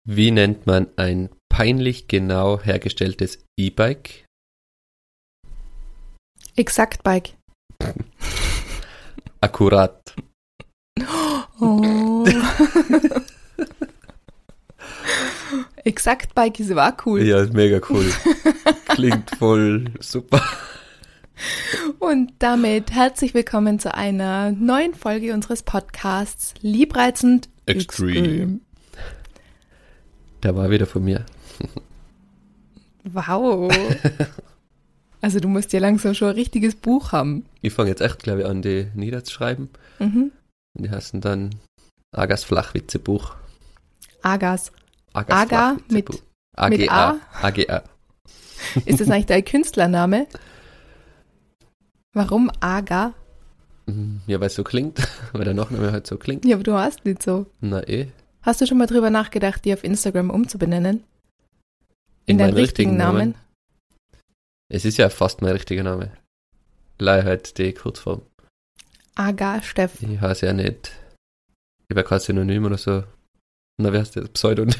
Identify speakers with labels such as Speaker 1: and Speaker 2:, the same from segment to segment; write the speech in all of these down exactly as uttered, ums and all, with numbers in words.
Speaker 1: Wie nennt man ein peinlich genau hergestelltes E-Bike?
Speaker 2: Exakt Bike.
Speaker 1: Akkurat.
Speaker 2: Oh. Exakt Bike ist aber auch cool.
Speaker 1: Ja, ist mega cool. Klingt voll super.
Speaker 2: Und damit herzlich willkommen zu einer neuen Folge unseres Podcasts Liebreizend
Speaker 1: Extreme.
Speaker 2: Extreme.
Speaker 1: Der war wieder von mir.
Speaker 2: Wow. Also du musst ja langsam schon ein richtiges Buch haben.
Speaker 1: Ich fange jetzt echt, glaube ich, an, die niederzuschreiben.
Speaker 2: Mhm.
Speaker 1: Und die heißen dann Agas Flachwitzebuch.
Speaker 2: Agas.
Speaker 1: Agas
Speaker 2: Aga mit,
Speaker 1: Flachwitzebuch.
Speaker 2: mit
Speaker 1: A
Speaker 2: A.
Speaker 1: G A. A G A.
Speaker 2: Ist das eigentlich dein Künstlername? Warum Aga?
Speaker 1: Ja, weil es so klingt. Weil der Nachname halt so klingt.
Speaker 2: Ja, aber du hast nicht so.
Speaker 1: Na eh.
Speaker 2: Hast du schon mal drüber nachgedacht, die auf Instagram umzubenennen? In,
Speaker 1: In
Speaker 2: deinen
Speaker 1: meinen
Speaker 2: richtigen
Speaker 1: richtigen
Speaker 2: Namen?
Speaker 1: Namen? Es ist ja fast mein richtiger Name. Leider halt die Kurzform.
Speaker 2: Aga Steff.
Speaker 1: Ich heiße ja nicht. Ich habe kein Synonym oder so. Na, wie heißt das? Pseudonym.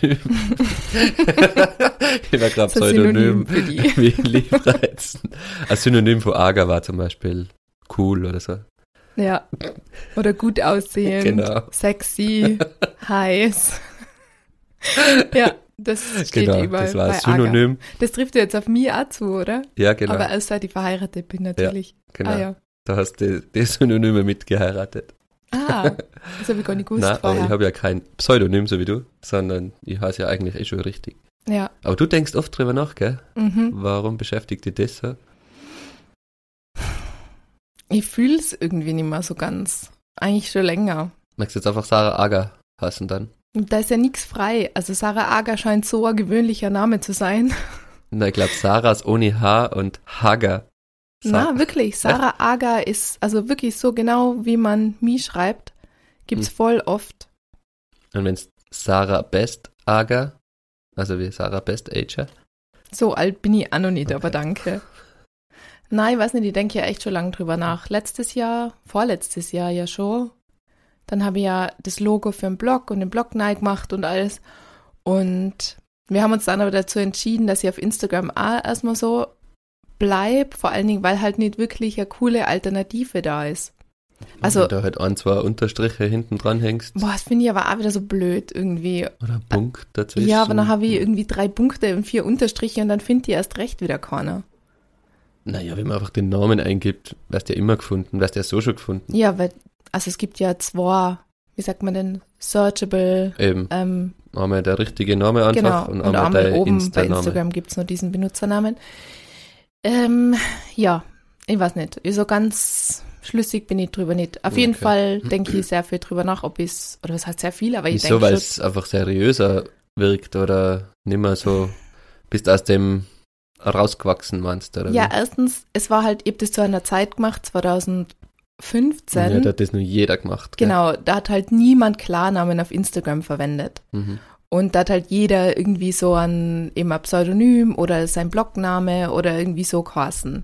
Speaker 1: Ich war gerade
Speaker 2: Das ist ein Synonym
Speaker 1: Pseudonym.
Speaker 2: für die.
Speaker 1: Wie liebreizend. Ein Synonym von Aga war zum Beispiel cool oder so.
Speaker 2: Ja. Oder gut aussehend,
Speaker 1: Genau.
Speaker 2: sexy, heiß. Ja, das steht
Speaker 1: Genau,
Speaker 2: überall
Speaker 1: das war ein
Speaker 2: bei
Speaker 1: Synonym.
Speaker 2: Aga. Das trifft jetzt auf mich auch zu, oder?
Speaker 1: Ja, genau.
Speaker 2: Aber erst seit ich verheiratet bin, natürlich.
Speaker 1: genau.
Speaker 2: Ah ja.
Speaker 1: Da hast du die, die Synonyme mitgeheiratet.
Speaker 2: Ah, das habe ich gar nicht gewusst
Speaker 1: Nein, aber
Speaker 2: vorher.
Speaker 1: ich habe ja kein Pseudonym, so wie du, sondern ich heiße ja eigentlich eh schon richtig.
Speaker 2: Ja.
Speaker 1: Aber du denkst oft drüber nach, gell?
Speaker 2: Mhm.
Speaker 1: Warum beschäftigt dich das so?
Speaker 2: Ich fühle es irgendwie nicht mehr so ganz. Eigentlich schon länger.
Speaker 1: Magst du jetzt einfach Sarah Aga heißen dann?
Speaker 2: Und da ist ja nichts frei. Also Sarah Aga scheint so ein gewöhnlicher Name zu sein.
Speaker 1: Na, ich glaube, Sarahs ohne H und Haga. Sa-
Speaker 2: Na, wirklich. Sarah Aga ist also wirklich so genau, wie man Mi schreibt. Gibt's
Speaker 1: Hm.
Speaker 2: voll oft.
Speaker 1: Und wenn es Sarah Best Aga, also wie Sarah Best Ager.
Speaker 2: So alt bin ich auch noch nicht,
Speaker 1: Okay.
Speaker 2: aber danke. Nein, ich weiß nicht, ich denke ja echt schon lange drüber nach. Letztes Jahr, vorletztes Jahr ja schon. Dann habe ich ja das Logo für den Blog und den Blog neu gemacht und alles. Und wir haben uns dann aber dazu entschieden, dass ich auf Instagram auch erstmal so bleib, vor allen Dingen, weil halt nicht wirklich eine coole Alternative da ist. Also,
Speaker 1: Wenn du halt ein, zwei Unterstriche hinten dran hängst
Speaker 2: boah, das finde ich aber auch wieder so blöd irgendwie.
Speaker 1: oder Punkt dazwischen.
Speaker 2: Ja, aber dann habe ich irgendwie drei Punkte und vier Unterstriche und dann finde ich erst recht wieder keiner.
Speaker 1: Naja, wenn man einfach den Namen eingibt, wirst du ja immer gefunden, wirst du ja so schon gefunden.
Speaker 2: Ja, weil, also es gibt ja zwei, wie sagt man denn, searchable,
Speaker 1: Eben,
Speaker 2: ähm,
Speaker 1: einmal der richtige Name einfach
Speaker 2: genau,
Speaker 1: und
Speaker 2: und
Speaker 1: einmal,
Speaker 2: einmal
Speaker 1: der
Speaker 2: oben bei
Speaker 1: Insta-Name.
Speaker 2: Instagram gibt es nur diesen Benutzernamen. Ähm, ja, ich weiß nicht, so ganz schlüssig bin ich drüber nicht. Auf jeden
Speaker 1: Okay.
Speaker 2: Fall denke ich sehr viel drüber nach, ob ich es, oder was heißt sehr viel, aber ich
Speaker 1: Wieso,
Speaker 2: denke
Speaker 1: weil
Speaker 2: schon,
Speaker 1: es einfach seriöser wirkt oder nicht mehr so, bist aus dem rausgewachsen, meinst du? Oder
Speaker 2: ja,
Speaker 1: wie?
Speaker 2: erstens, es war halt, ich habe das zu einer Zeit gemacht, zwanzig fünfzehn,
Speaker 1: Ja, da hat das nur jeder gemacht. Gell?
Speaker 2: genau, da hat halt niemand Klarnamen auf Instagram verwendet.
Speaker 1: Mhm.
Speaker 2: Und da hat halt jeder irgendwie so ein, eben ein Pseudonym oder sein Blogname oder irgendwie so geheißen.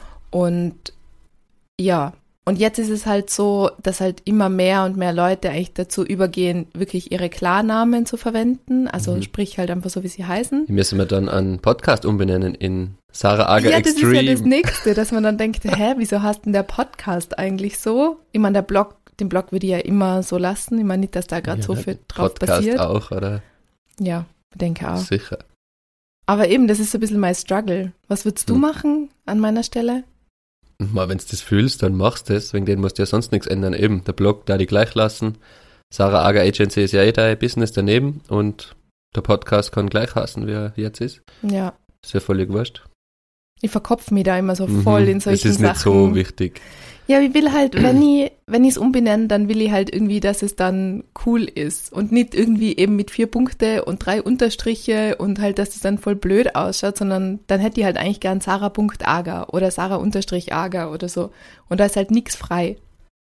Speaker 2: Und ja, und jetzt ist es halt so, dass halt immer mehr und mehr Leute eigentlich dazu übergehen, wirklich ihre Klarnamen zu verwenden. Also
Speaker 1: Mhm.
Speaker 2: sprich halt einfach so, wie sie heißen.
Speaker 1: Die müssen wir dann einen Podcast umbenennen in Sarah Aga
Speaker 2: Ja, das
Speaker 1: Extreme.
Speaker 2: ist ja das Nächste, dass man dann denkt, hä, wieso heißt denn der Podcast eigentlich so? Ich meine, der Blog, den Blog würde ich ja immer so lassen. Ich meine nicht, dass da gerade
Speaker 1: Ja,
Speaker 2: so
Speaker 1: der
Speaker 2: viel drauf
Speaker 1: Podcast
Speaker 2: passiert.
Speaker 1: auch, oder?
Speaker 2: Ja, denke auch.
Speaker 1: Sicher.
Speaker 2: Aber eben, das ist so ein bisschen mein Struggle. Was würdest du
Speaker 1: Hm.
Speaker 2: machen an meiner Stelle?
Speaker 1: Und mal, wenn du das fühlst, dann machst du das. Wegen denen musst du ja sonst nichts ändern. Eben, der Blog, da die gleich lassen. Sarah Aga Agency ist ja eh dein Business daneben und der Podcast kann gleich heißen, wie er jetzt ist.
Speaker 2: Ja,
Speaker 1: Ist ja völlig wurscht.
Speaker 2: ich verkopf mich da immer so voll
Speaker 1: Mhm.
Speaker 2: in solchen
Speaker 1: Es ist nicht
Speaker 2: Sachen.
Speaker 1: so wichtig.
Speaker 2: Ja, ich will halt, wenn ich wenn ich es umbenenne, dann will ich halt irgendwie, dass es dann cool ist und nicht irgendwie eben mit vier Punkte und drei Unterstriche und halt, dass es dann voll blöd ausschaut, sondern dann hätte ich halt eigentlich gern Sarah.aga oder Sarah-Aga oder so. Und da ist halt nichts frei.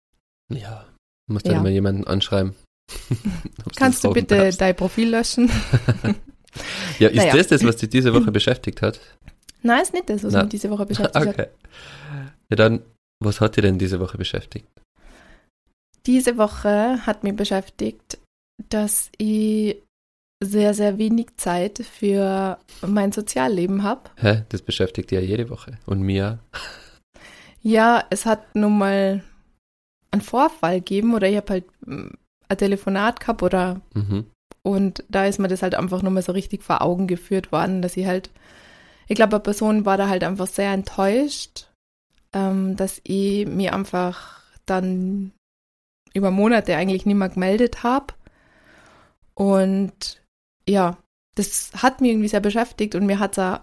Speaker 1: Ja, musst
Speaker 2: Ja.
Speaker 1: halt immer jemanden anschreiben. Ob's
Speaker 2: Kannst
Speaker 1: das
Speaker 2: du
Speaker 1: brauchen
Speaker 2: bitte
Speaker 1: darfst.
Speaker 2: dein Profil löschen?
Speaker 1: Ja, ist
Speaker 2: Naja.
Speaker 1: das das, was dich diese Woche beschäftigt hat?
Speaker 2: Nein, ist nicht das, was
Speaker 1: Na.
Speaker 2: mich diese Woche beschäftigt hat.
Speaker 1: Okay. Ja, dann, was hat dich denn diese Woche beschäftigt?
Speaker 2: Diese Woche hat mich beschäftigt, dass ich sehr, sehr wenig Zeit für mein Sozialleben habe.
Speaker 1: Hä? Das beschäftigt ja jede Woche. Und mir?
Speaker 2: Ja, es hat nun mal einen Vorfall gegeben oder ich habe halt mm, ein Telefonat gehabt oder
Speaker 1: Mhm.
Speaker 2: und da ist mir das halt einfach nur mal so richtig vor Augen geführt worden, dass ich halt, ich glaube, eine Person war da halt einfach sehr enttäuscht, ähm, dass ich mir einfach dann über Monate eigentlich nicht mehr gemeldet habe. Und ja, das hat mich irgendwie sehr beschäftigt und mir hat es auch,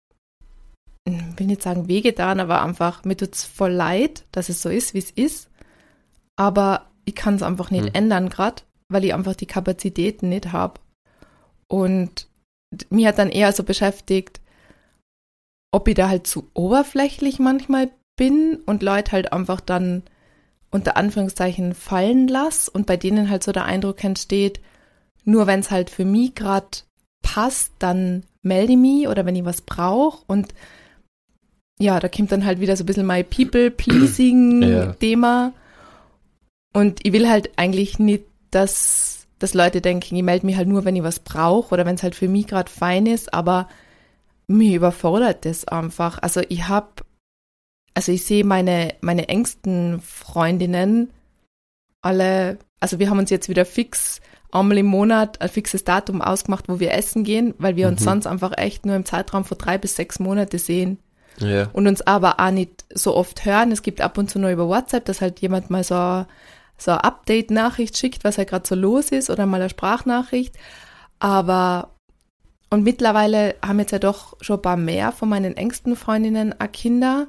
Speaker 2: ich will nicht sagen wehgetan, aber einfach, mir tut es voll leid, dass es so ist, wie es ist. Aber ich kann es einfach nicht
Speaker 1: Hm.
Speaker 2: ändern gerade, weil ich einfach die Kapazitäten nicht habe. Und mir hat dann eher so beschäftigt, ob ich da halt zu oberflächlich manchmal bin und Leute halt einfach dann unter Anführungszeichen fallen lasse und bei denen halt so der Eindruck entsteht, nur wenn es halt für mich gerade passt, dann melde ich mich oder wenn ich was brauche und ja, da kommt dann halt wieder so ein bisschen mein People-Pleasing-Thema und ich will halt eigentlich nicht, dass, dass Leute denken, ich melde mich halt nur, wenn ich was brauche oder wenn es halt für mich gerade fein ist, aber mir überfordert das einfach. Also ich habe, also ich sehe meine, meine engsten Freundinnen alle, also wir haben uns jetzt wieder fix einmal im Monat ein fixes Datum ausgemacht, wo wir essen gehen, weil wir uns
Speaker 1: Mhm.
Speaker 2: sonst einfach echt nur im Zeitraum von drei bis sechs Monate sehen
Speaker 1: Ja.
Speaker 2: und uns aber auch nicht so oft hören. Es gibt ab und zu nur über WhatsApp, dass halt jemand mal so, so eine Update-Nachricht schickt, was halt gerade so los ist oder mal eine Sprachnachricht. Aber und mittlerweile haben jetzt ja doch schon ein paar mehr von meinen engsten Freundinnen auch Kinder.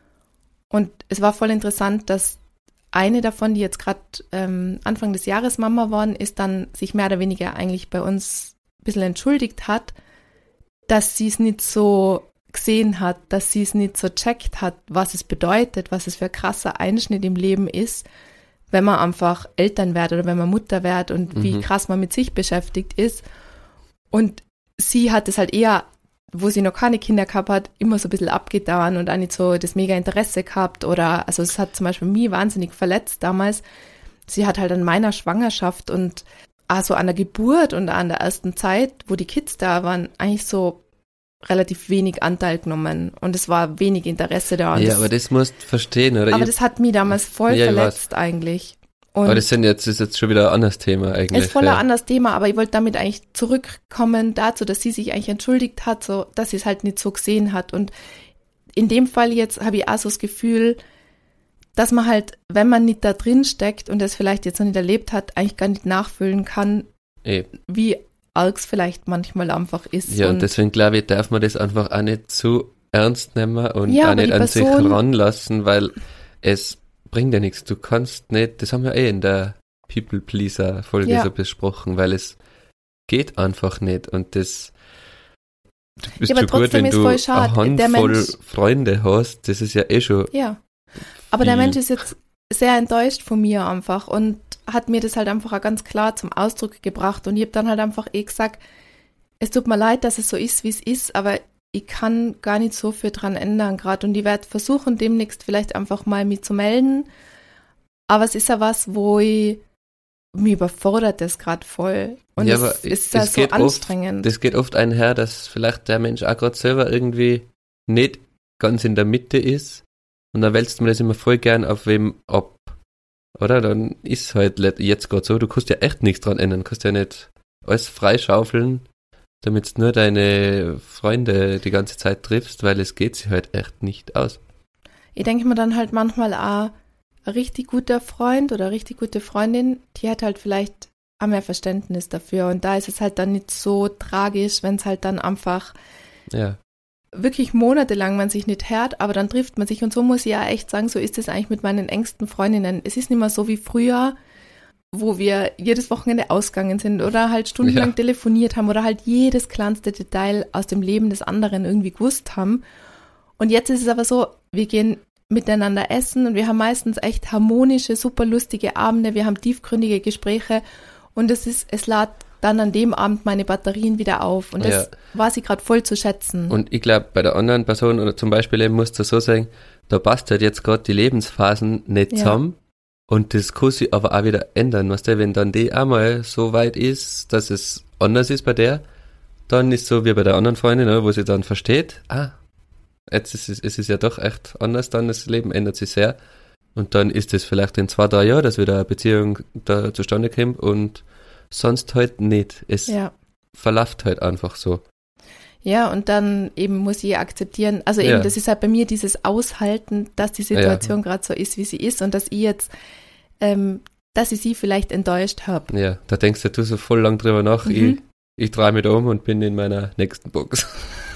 Speaker 2: Und es war voll interessant, dass eine davon, die jetzt gerade ähm, Anfang des Jahres Mama geworden ist, dann sich mehr oder weniger eigentlich bei uns ein bisschen entschuldigt hat, dass sie es nicht so gesehen hat, dass sie es nicht so checkt hat, was es bedeutet, was es für ein krasser Einschnitt im Leben ist, wenn man einfach Eltern wird oder wenn man Mutter wird und wie
Speaker 1: Mhm.
Speaker 2: krass man mit sich beschäftigt ist. Und sie hat es halt eher, wo sie noch keine Kinder gehabt hat, immer so ein bisschen abgetan und auch nicht so das mega Interesse gehabt oder, also es hat zum Beispiel mich wahnsinnig verletzt damals. Sie hat halt an meiner Schwangerschaft und also an der Geburt und an der ersten Zeit, wo die Kids da waren, eigentlich so relativ wenig Anteil genommen und es war wenig Interesse da. Und
Speaker 1: Ja,
Speaker 2: das,
Speaker 1: aber das musst du verstehen, oder?
Speaker 2: aber
Speaker 1: Ich-
Speaker 2: das hat mich damals voll
Speaker 1: Ja, ich
Speaker 2: verletzt eigentlich. Und
Speaker 1: aber das sind jetzt, ist jetzt schon wieder ein anderes Thema eigentlich.
Speaker 2: ist voll ein
Speaker 1: ja.
Speaker 2: anderes Thema, aber ich wollte damit eigentlich zurückkommen dazu, dass sie sich eigentlich entschuldigt hat, so, dass sie es halt nicht so gesehen hat. Und in dem Fall jetzt habe ich auch so das Gefühl, dass man halt, wenn man nicht da drin steckt und das vielleicht jetzt noch nicht erlebt hat, eigentlich gar nicht nachfühlen kann,
Speaker 1: Eben.
Speaker 2: wie arg es vielleicht manchmal einfach ist.
Speaker 1: Ja, und deswegen glaube ich, darf man das einfach auch nicht zu ernst nehmen und
Speaker 2: Ja,
Speaker 1: auch
Speaker 2: aber
Speaker 1: nicht
Speaker 2: die
Speaker 1: an sich
Speaker 2: Person-
Speaker 1: ranlassen, weil es bringt ja nichts. Du kannst nicht, das haben wir eh in der People-Pleaser-Folge
Speaker 2: Ja.
Speaker 1: so besprochen, weil es geht einfach nicht und das du bist
Speaker 2: Ja, aber
Speaker 1: schon gut,
Speaker 2: trotzdem
Speaker 1: wenn
Speaker 2: ist
Speaker 1: du
Speaker 2: voll schade.
Speaker 1: eine
Speaker 2: Der
Speaker 1: Handvoll
Speaker 2: Mensch-
Speaker 1: Freunde hast, das ist ja eh schon
Speaker 2: Ja, aber der
Speaker 1: viel.
Speaker 2: Mensch ist jetzt sehr enttäuscht von mir einfach und hat mir das halt einfach auch ganz klar zum Ausdruck gebracht und ich habe dann halt einfach eh gesagt, es tut mir leid, dass es so ist, wie es ist, aber ich kann gar nicht so viel dran ändern gerade und ich werde versuchen, demnächst vielleicht einfach mal mich zu melden, aber es ist ja was, wo ich, mich überfordert das gerade voll und
Speaker 1: Ja,
Speaker 2: es
Speaker 1: aber
Speaker 2: ist ja
Speaker 1: es
Speaker 2: so
Speaker 1: geht oft-
Speaker 2: anstrengend.
Speaker 1: Das geht oft einher, dass vielleicht der Mensch auch gerade selber irgendwie nicht ganz in der Mitte ist und dann wälzt man das immer voll gern auf wem ab. Oder? Dann ist es halt let- jetzt gerade so, du kannst ja echt nichts dran ändern, du kannst ja nicht alles freischaufeln, damit du nur deine Freunde die ganze Zeit triffst, weil es geht sich halt echt nicht aus.
Speaker 2: Ich denke mir dann halt manchmal auch, ein richtig guter Freund oder eine richtig gute Freundin, die hat halt vielleicht auch mehr Verständnis dafür. Und da ist es halt dann nicht so tragisch, wenn es halt dann einfach
Speaker 1: Ja,
Speaker 2: wirklich monatelang man sich nicht hört, aber dann trifft man sich. Und so muss ich ja echt sagen, so ist es eigentlich mit meinen engsten Freundinnen. Es ist nicht mehr so wie früher, wo wir jedes Wochenende ausgegangen sind oder halt stundenlang
Speaker 1: Ja.
Speaker 2: telefoniert haben oder halt jedes kleinste Detail aus dem Leben des anderen irgendwie gewusst haben. Und jetzt ist es aber so, wir gehen miteinander essen und wir haben meistens echt harmonische, super lustige Abende, wir haben tiefgründige Gespräche und es ist, es lädt dann an dem Abend meine Batterien wieder auf und das
Speaker 1: Ja.
Speaker 2: war sie gerade voll zu schätzen.
Speaker 1: und ich glaube, bei der anderen Person oder zum Beispiel eben musst du so sagen, da passt halt jetzt gerade die Lebensphasen nicht
Speaker 2: Ja.
Speaker 1: zusammen Und das kann sich aber auch wieder ändern, weißt du, wenn dann die einmal so weit ist, dass es anders ist bei der, dann ist so wie bei der anderen Freundin, ne, wo sie dann versteht, ah, jetzt ist es, es ist ja doch echt anders, dann das Leben ändert sich sehr. Und dann ist es vielleicht in zwei, drei Jahren, dass wieder eine Beziehung da zustande kommt und sonst halt nicht. Es
Speaker 2: Ja.
Speaker 1: verläuft halt einfach so.
Speaker 2: Ja, und dann eben muss ich akzeptieren, also eben,
Speaker 1: Ja.
Speaker 2: das ist halt bei mir dieses Aushalten, dass die Situation gerade so ist, wie sie ist und dass ich jetzt, ähm, dass ich sie vielleicht enttäuscht habe.
Speaker 1: Ja, da denkst du so voll lang drüber nach.
Speaker 2: Mhm.
Speaker 1: Ich, ich drehe mich da um und bin in meiner nächsten Box.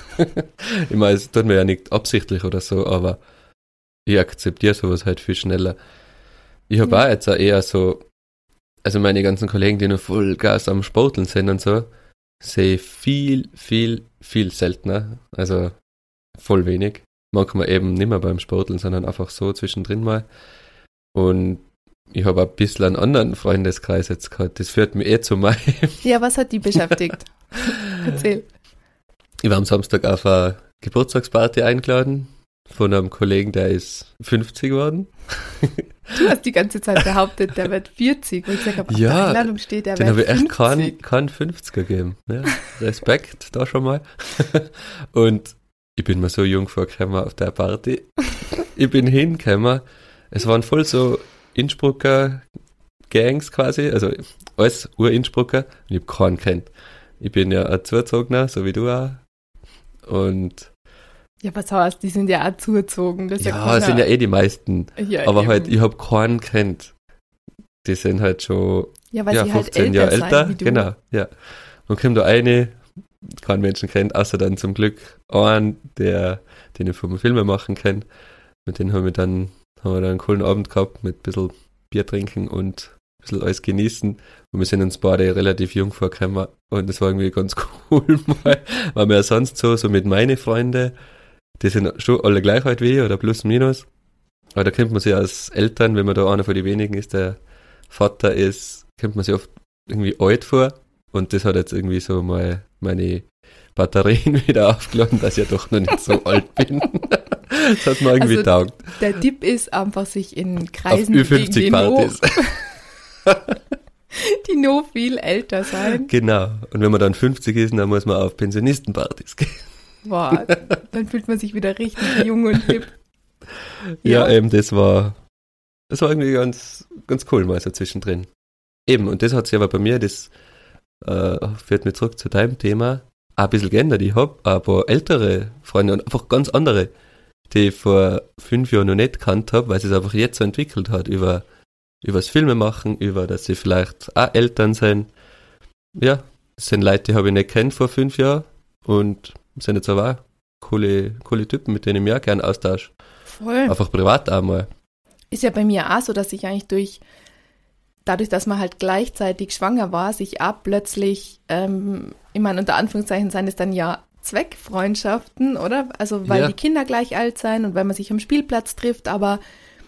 Speaker 1: Ich meine, es tut mir ja nicht absichtlich oder so, aber ich akzeptiere sowas halt viel schneller. Ich habe
Speaker 2: Ja.
Speaker 1: auch jetzt auch eher so, also meine ganzen Kollegen, die noch voll Gas am Sporteln sind und so, sehe ich viel, viel, viel seltener. Also voll wenig. Manchmal eben nicht mehr beim Sporteln, sondern einfach so zwischendrin mal. Und ich habe ein bisschen einen anderen Freundeskreis jetzt gehabt. Das führt mich eh zu meinem.
Speaker 2: Ja, was hat die beschäftigt? Erzähl.
Speaker 1: Ich war am Samstag auf eine Geburtstagsparty eingeladen von einem Kollegen, der ist fünfzig geworden.
Speaker 2: Du hast die ganze Zeit behauptet, der wird vierzig. Und ich gesagt habe, auf
Speaker 1: Ja,
Speaker 2: der Einladung steht, der
Speaker 1: Den
Speaker 2: wird
Speaker 1: habe ich echt
Speaker 2: fünfzig.
Speaker 1: keinen kein fünfziger gegeben. Ja, Respekt da schon mal. Und ich bin mir so jung vorgekommen auf der Party. Ich bin hingekommen. Es waren voll so Innsbrucker Gangs quasi, also alles Ur-Innsbrucker. Und ich habe keinen kennt. Ich bin ja ein Zugezogener, so wie du auch. Und
Speaker 2: Ja, was heißt, die sind ja auch zugezogen. Das ist ja,
Speaker 1: ja,
Speaker 2: keiner-
Speaker 1: es sind ja eh die meisten.
Speaker 2: ja,
Speaker 1: Aber
Speaker 2: eben.
Speaker 1: halt, ich habe keinen kennt. Die sind halt schon
Speaker 2: ja, weil
Speaker 1: ja,
Speaker 2: sie halt
Speaker 1: fünfzehn
Speaker 2: älter
Speaker 1: Jahre
Speaker 2: sein,
Speaker 1: älter.
Speaker 2: wie du.
Speaker 1: Genau, ja. Und kommt da eine, keinen Menschen kennt, außer dann zum Glück einen, der, den ich vom Filme machen kenne. Mit denen haben wir dann, haben wir dann einen coolen Abend gehabt, mit ein bisschen Bier trinken und ein bisschen alles genießen. Und wir sind uns beide relativ jung vorgekommen. Und das war irgendwie ganz cool mal, weil wir ja sonst so, so mit meinen Freunden, die sind schon alle gleich alt wie ich oder plus minus. Aber da kennt man sich als Eltern, wenn man da einer von den wenigen ist, der Vater ist, kommt man sich oft irgendwie alt vor. Und das hat jetzt irgendwie so mal meine Batterien wieder aufgeladen, dass ich ja doch noch nicht so alt bin. Das hat mir irgendwie
Speaker 2: Also,
Speaker 1: taugt.
Speaker 2: Der Tipp ist einfach, sich in
Speaker 1: Auf
Speaker 2: Kreisen
Speaker 1: Ü
Speaker 2: bewegen,
Speaker 1: fünfzig
Speaker 2: die
Speaker 1: Partys.
Speaker 2: noch, die noch viel älter sein.
Speaker 1: Genau. Und wenn man dann fünfzig ist, dann muss man auf Pensionistenpartys gehen.
Speaker 2: Boah, dann fühlt man sich wieder richtig jung und hip.
Speaker 1: Ja, eben, das war, das war irgendwie ganz, ganz cool mal so zwischendrin. Eben, und das hat sich aber bei mir, das äh, führt mich zurück zu deinem Thema, auch ein bisschen geändert. Ich habe aber ältere Freunde und einfach ganz andere, die ich vor fünf Jahren noch nicht gekannt habe, weil es sich einfach jetzt so entwickelt hat, über, über das Filme machen, über, dass sie vielleicht auch Eltern sind. Ja, das sind Leute, die habe ich nicht kennt vor fünf Jahren und sind jetzt aber auch coole, coole Typen, mit denen ich mich auch gerne austausche.
Speaker 2: Voll.
Speaker 1: Einfach privat auch mal.
Speaker 2: Ist ja bei mir auch so, dass ich eigentlich durch, dadurch, dass man halt gleichzeitig schwanger war, sich auch plötzlich, ähm, ich meine, unter Anführungszeichen seien es dann ja Zweckfreundschaften, oder? Also, weil
Speaker 1: Ja.
Speaker 2: die Kinder gleich alt sein und weil man sich am Spielplatz trifft, aber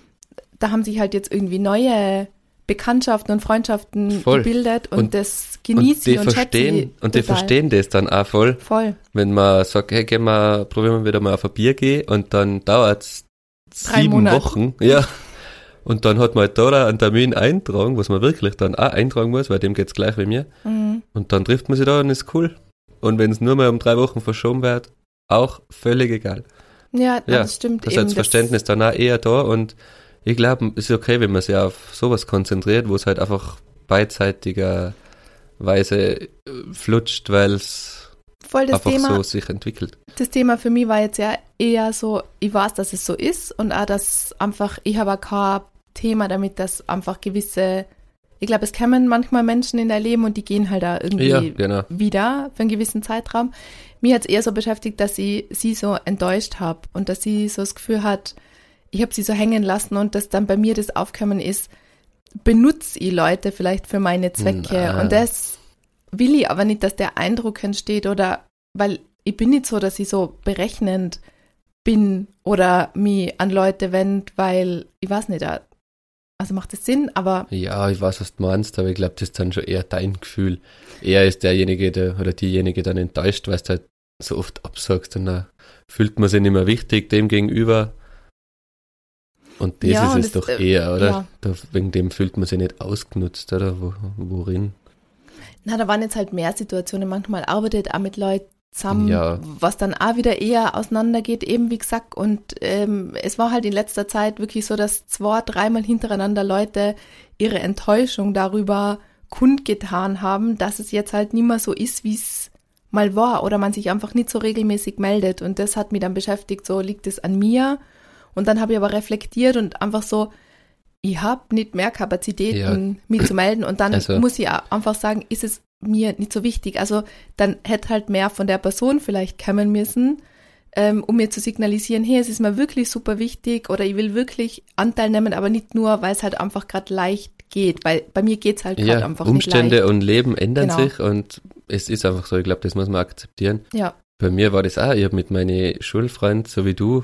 Speaker 2: da haben sich halt jetzt irgendwie neue Bekanntschaften und Freundschaften
Speaker 1: Voll.
Speaker 2: gebildet und,
Speaker 1: Und-
Speaker 2: das genieße
Speaker 1: die
Speaker 2: ich und schätze
Speaker 1: verstehen,
Speaker 2: ich
Speaker 1: und die
Speaker 2: total.
Speaker 1: verstehen das dann auch voll,
Speaker 2: Voll.
Speaker 1: wenn man sagt, hey, gehen wir, probieren wir wieder mal auf ein Bier gehen und dann dauert es
Speaker 2: Drei
Speaker 1: sieben
Speaker 2: Monate.
Speaker 1: Wochen. Ja. Und dann hat man halt da einen Termin eintragen, was man wirklich dann auch eintragen muss, weil dem geht's gleich wie mir.
Speaker 2: Mhm.
Speaker 1: Und dann trifft man sich da und ist cool. Und wenn es nur mal um drei Wochen verschoben wird, auch völlig egal.
Speaker 2: Ja,
Speaker 1: Ja,
Speaker 2: das stimmt
Speaker 1: Das
Speaker 2: eben.
Speaker 1: ist das Verständnis dann auch eher da und ich glaube, es ist okay, wenn man sich auf sowas konzentriert, wo es halt einfach beidseitiger Weise äh, flutscht, weil es
Speaker 2: Voll das
Speaker 1: einfach
Speaker 2: Thema.
Speaker 1: so sich entwickelt.
Speaker 2: Das Thema für mich war jetzt ja eher so, ich weiß, dass es so ist und auch, dass einfach, ich habe auch kein Thema damit, dass einfach gewisse, ich glaube, es kommen manchmal Menschen in dein Leben und die gehen halt da irgendwie
Speaker 1: Ja, genau.
Speaker 2: wieder für einen gewissen Zeitraum. Mir hat es eher so beschäftigt, dass ich sie so enttäuscht habe und dass sie so das Gefühl hat, ich habe sie so hängen lassen und dass dann bei mir das Aufkommen ist, benutze ich Leute vielleicht für meine Zwecke
Speaker 1: Na.
Speaker 2: und das will ich aber nicht, dass der Eindruck entsteht oder, weil ich bin nicht so, dass ich so berechnend bin oder mich an Leute wende, weil, ich weiß nicht, also macht das Sinn, aber
Speaker 1: Ja, ich weiß, was du meinst, aber ich glaube, das ist dann schon eher dein Gefühl. Er ist derjenige, der oder diejenige dann enttäuscht, weil du halt so oft absagst und dann fühlt man sich nicht mehr wichtig dem gegenüber. Und das
Speaker 2: Ja,
Speaker 1: ist
Speaker 2: und
Speaker 1: es
Speaker 2: es,
Speaker 1: doch
Speaker 2: äh,
Speaker 1: eher, oder?
Speaker 2: ja.
Speaker 1: Da, wegen dem fühlt man sich nicht ausgenutzt, oder? Wo, worin?
Speaker 2: Na, da waren jetzt halt mehr Situationen. Manchmal arbeitet auch mit Leuten zusammen,
Speaker 1: Ja.
Speaker 2: was dann auch wieder eher auseinandergeht, eben wie gesagt. Und ähm, es war halt in letzter Zeit wirklich so, dass zwei, dreimal hintereinander Leute ihre Enttäuschung darüber kundgetan haben, dass es jetzt halt nicht mehr so ist, wie es mal war oder man sich einfach nicht so regelmäßig meldet. Und das hat mich dann beschäftigt, so liegt es an mir. Und dann habe ich aber reflektiert und einfach so, ich habe nicht mehr Kapazitäten,
Speaker 1: Ja.
Speaker 2: mich zu melden. Und dann
Speaker 1: Also-
Speaker 2: muss ich auch einfach sagen, ist es mir nicht so wichtig. Also dann hätte halt mehr von der Person vielleicht kommen müssen, ähm, um mir zu signalisieren, hey, es ist mir wirklich super wichtig oder ich will wirklich Anteil nehmen, aber nicht nur, weil es halt einfach gerade leicht geht. Weil bei mir geht's halt gerade
Speaker 1: Ja,
Speaker 2: einfach
Speaker 1: Umstände
Speaker 2: nicht leicht.
Speaker 1: und Leben ändern
Speaker 2: Genau.
Speaker 1: sich und es ist einfach so, ich glaube, das muss man akzeptieren.
Speaker 2: Ja,
Speaker 1: Bei mir war das auch, ich habe mit meinen Schulfreunden, so wie du,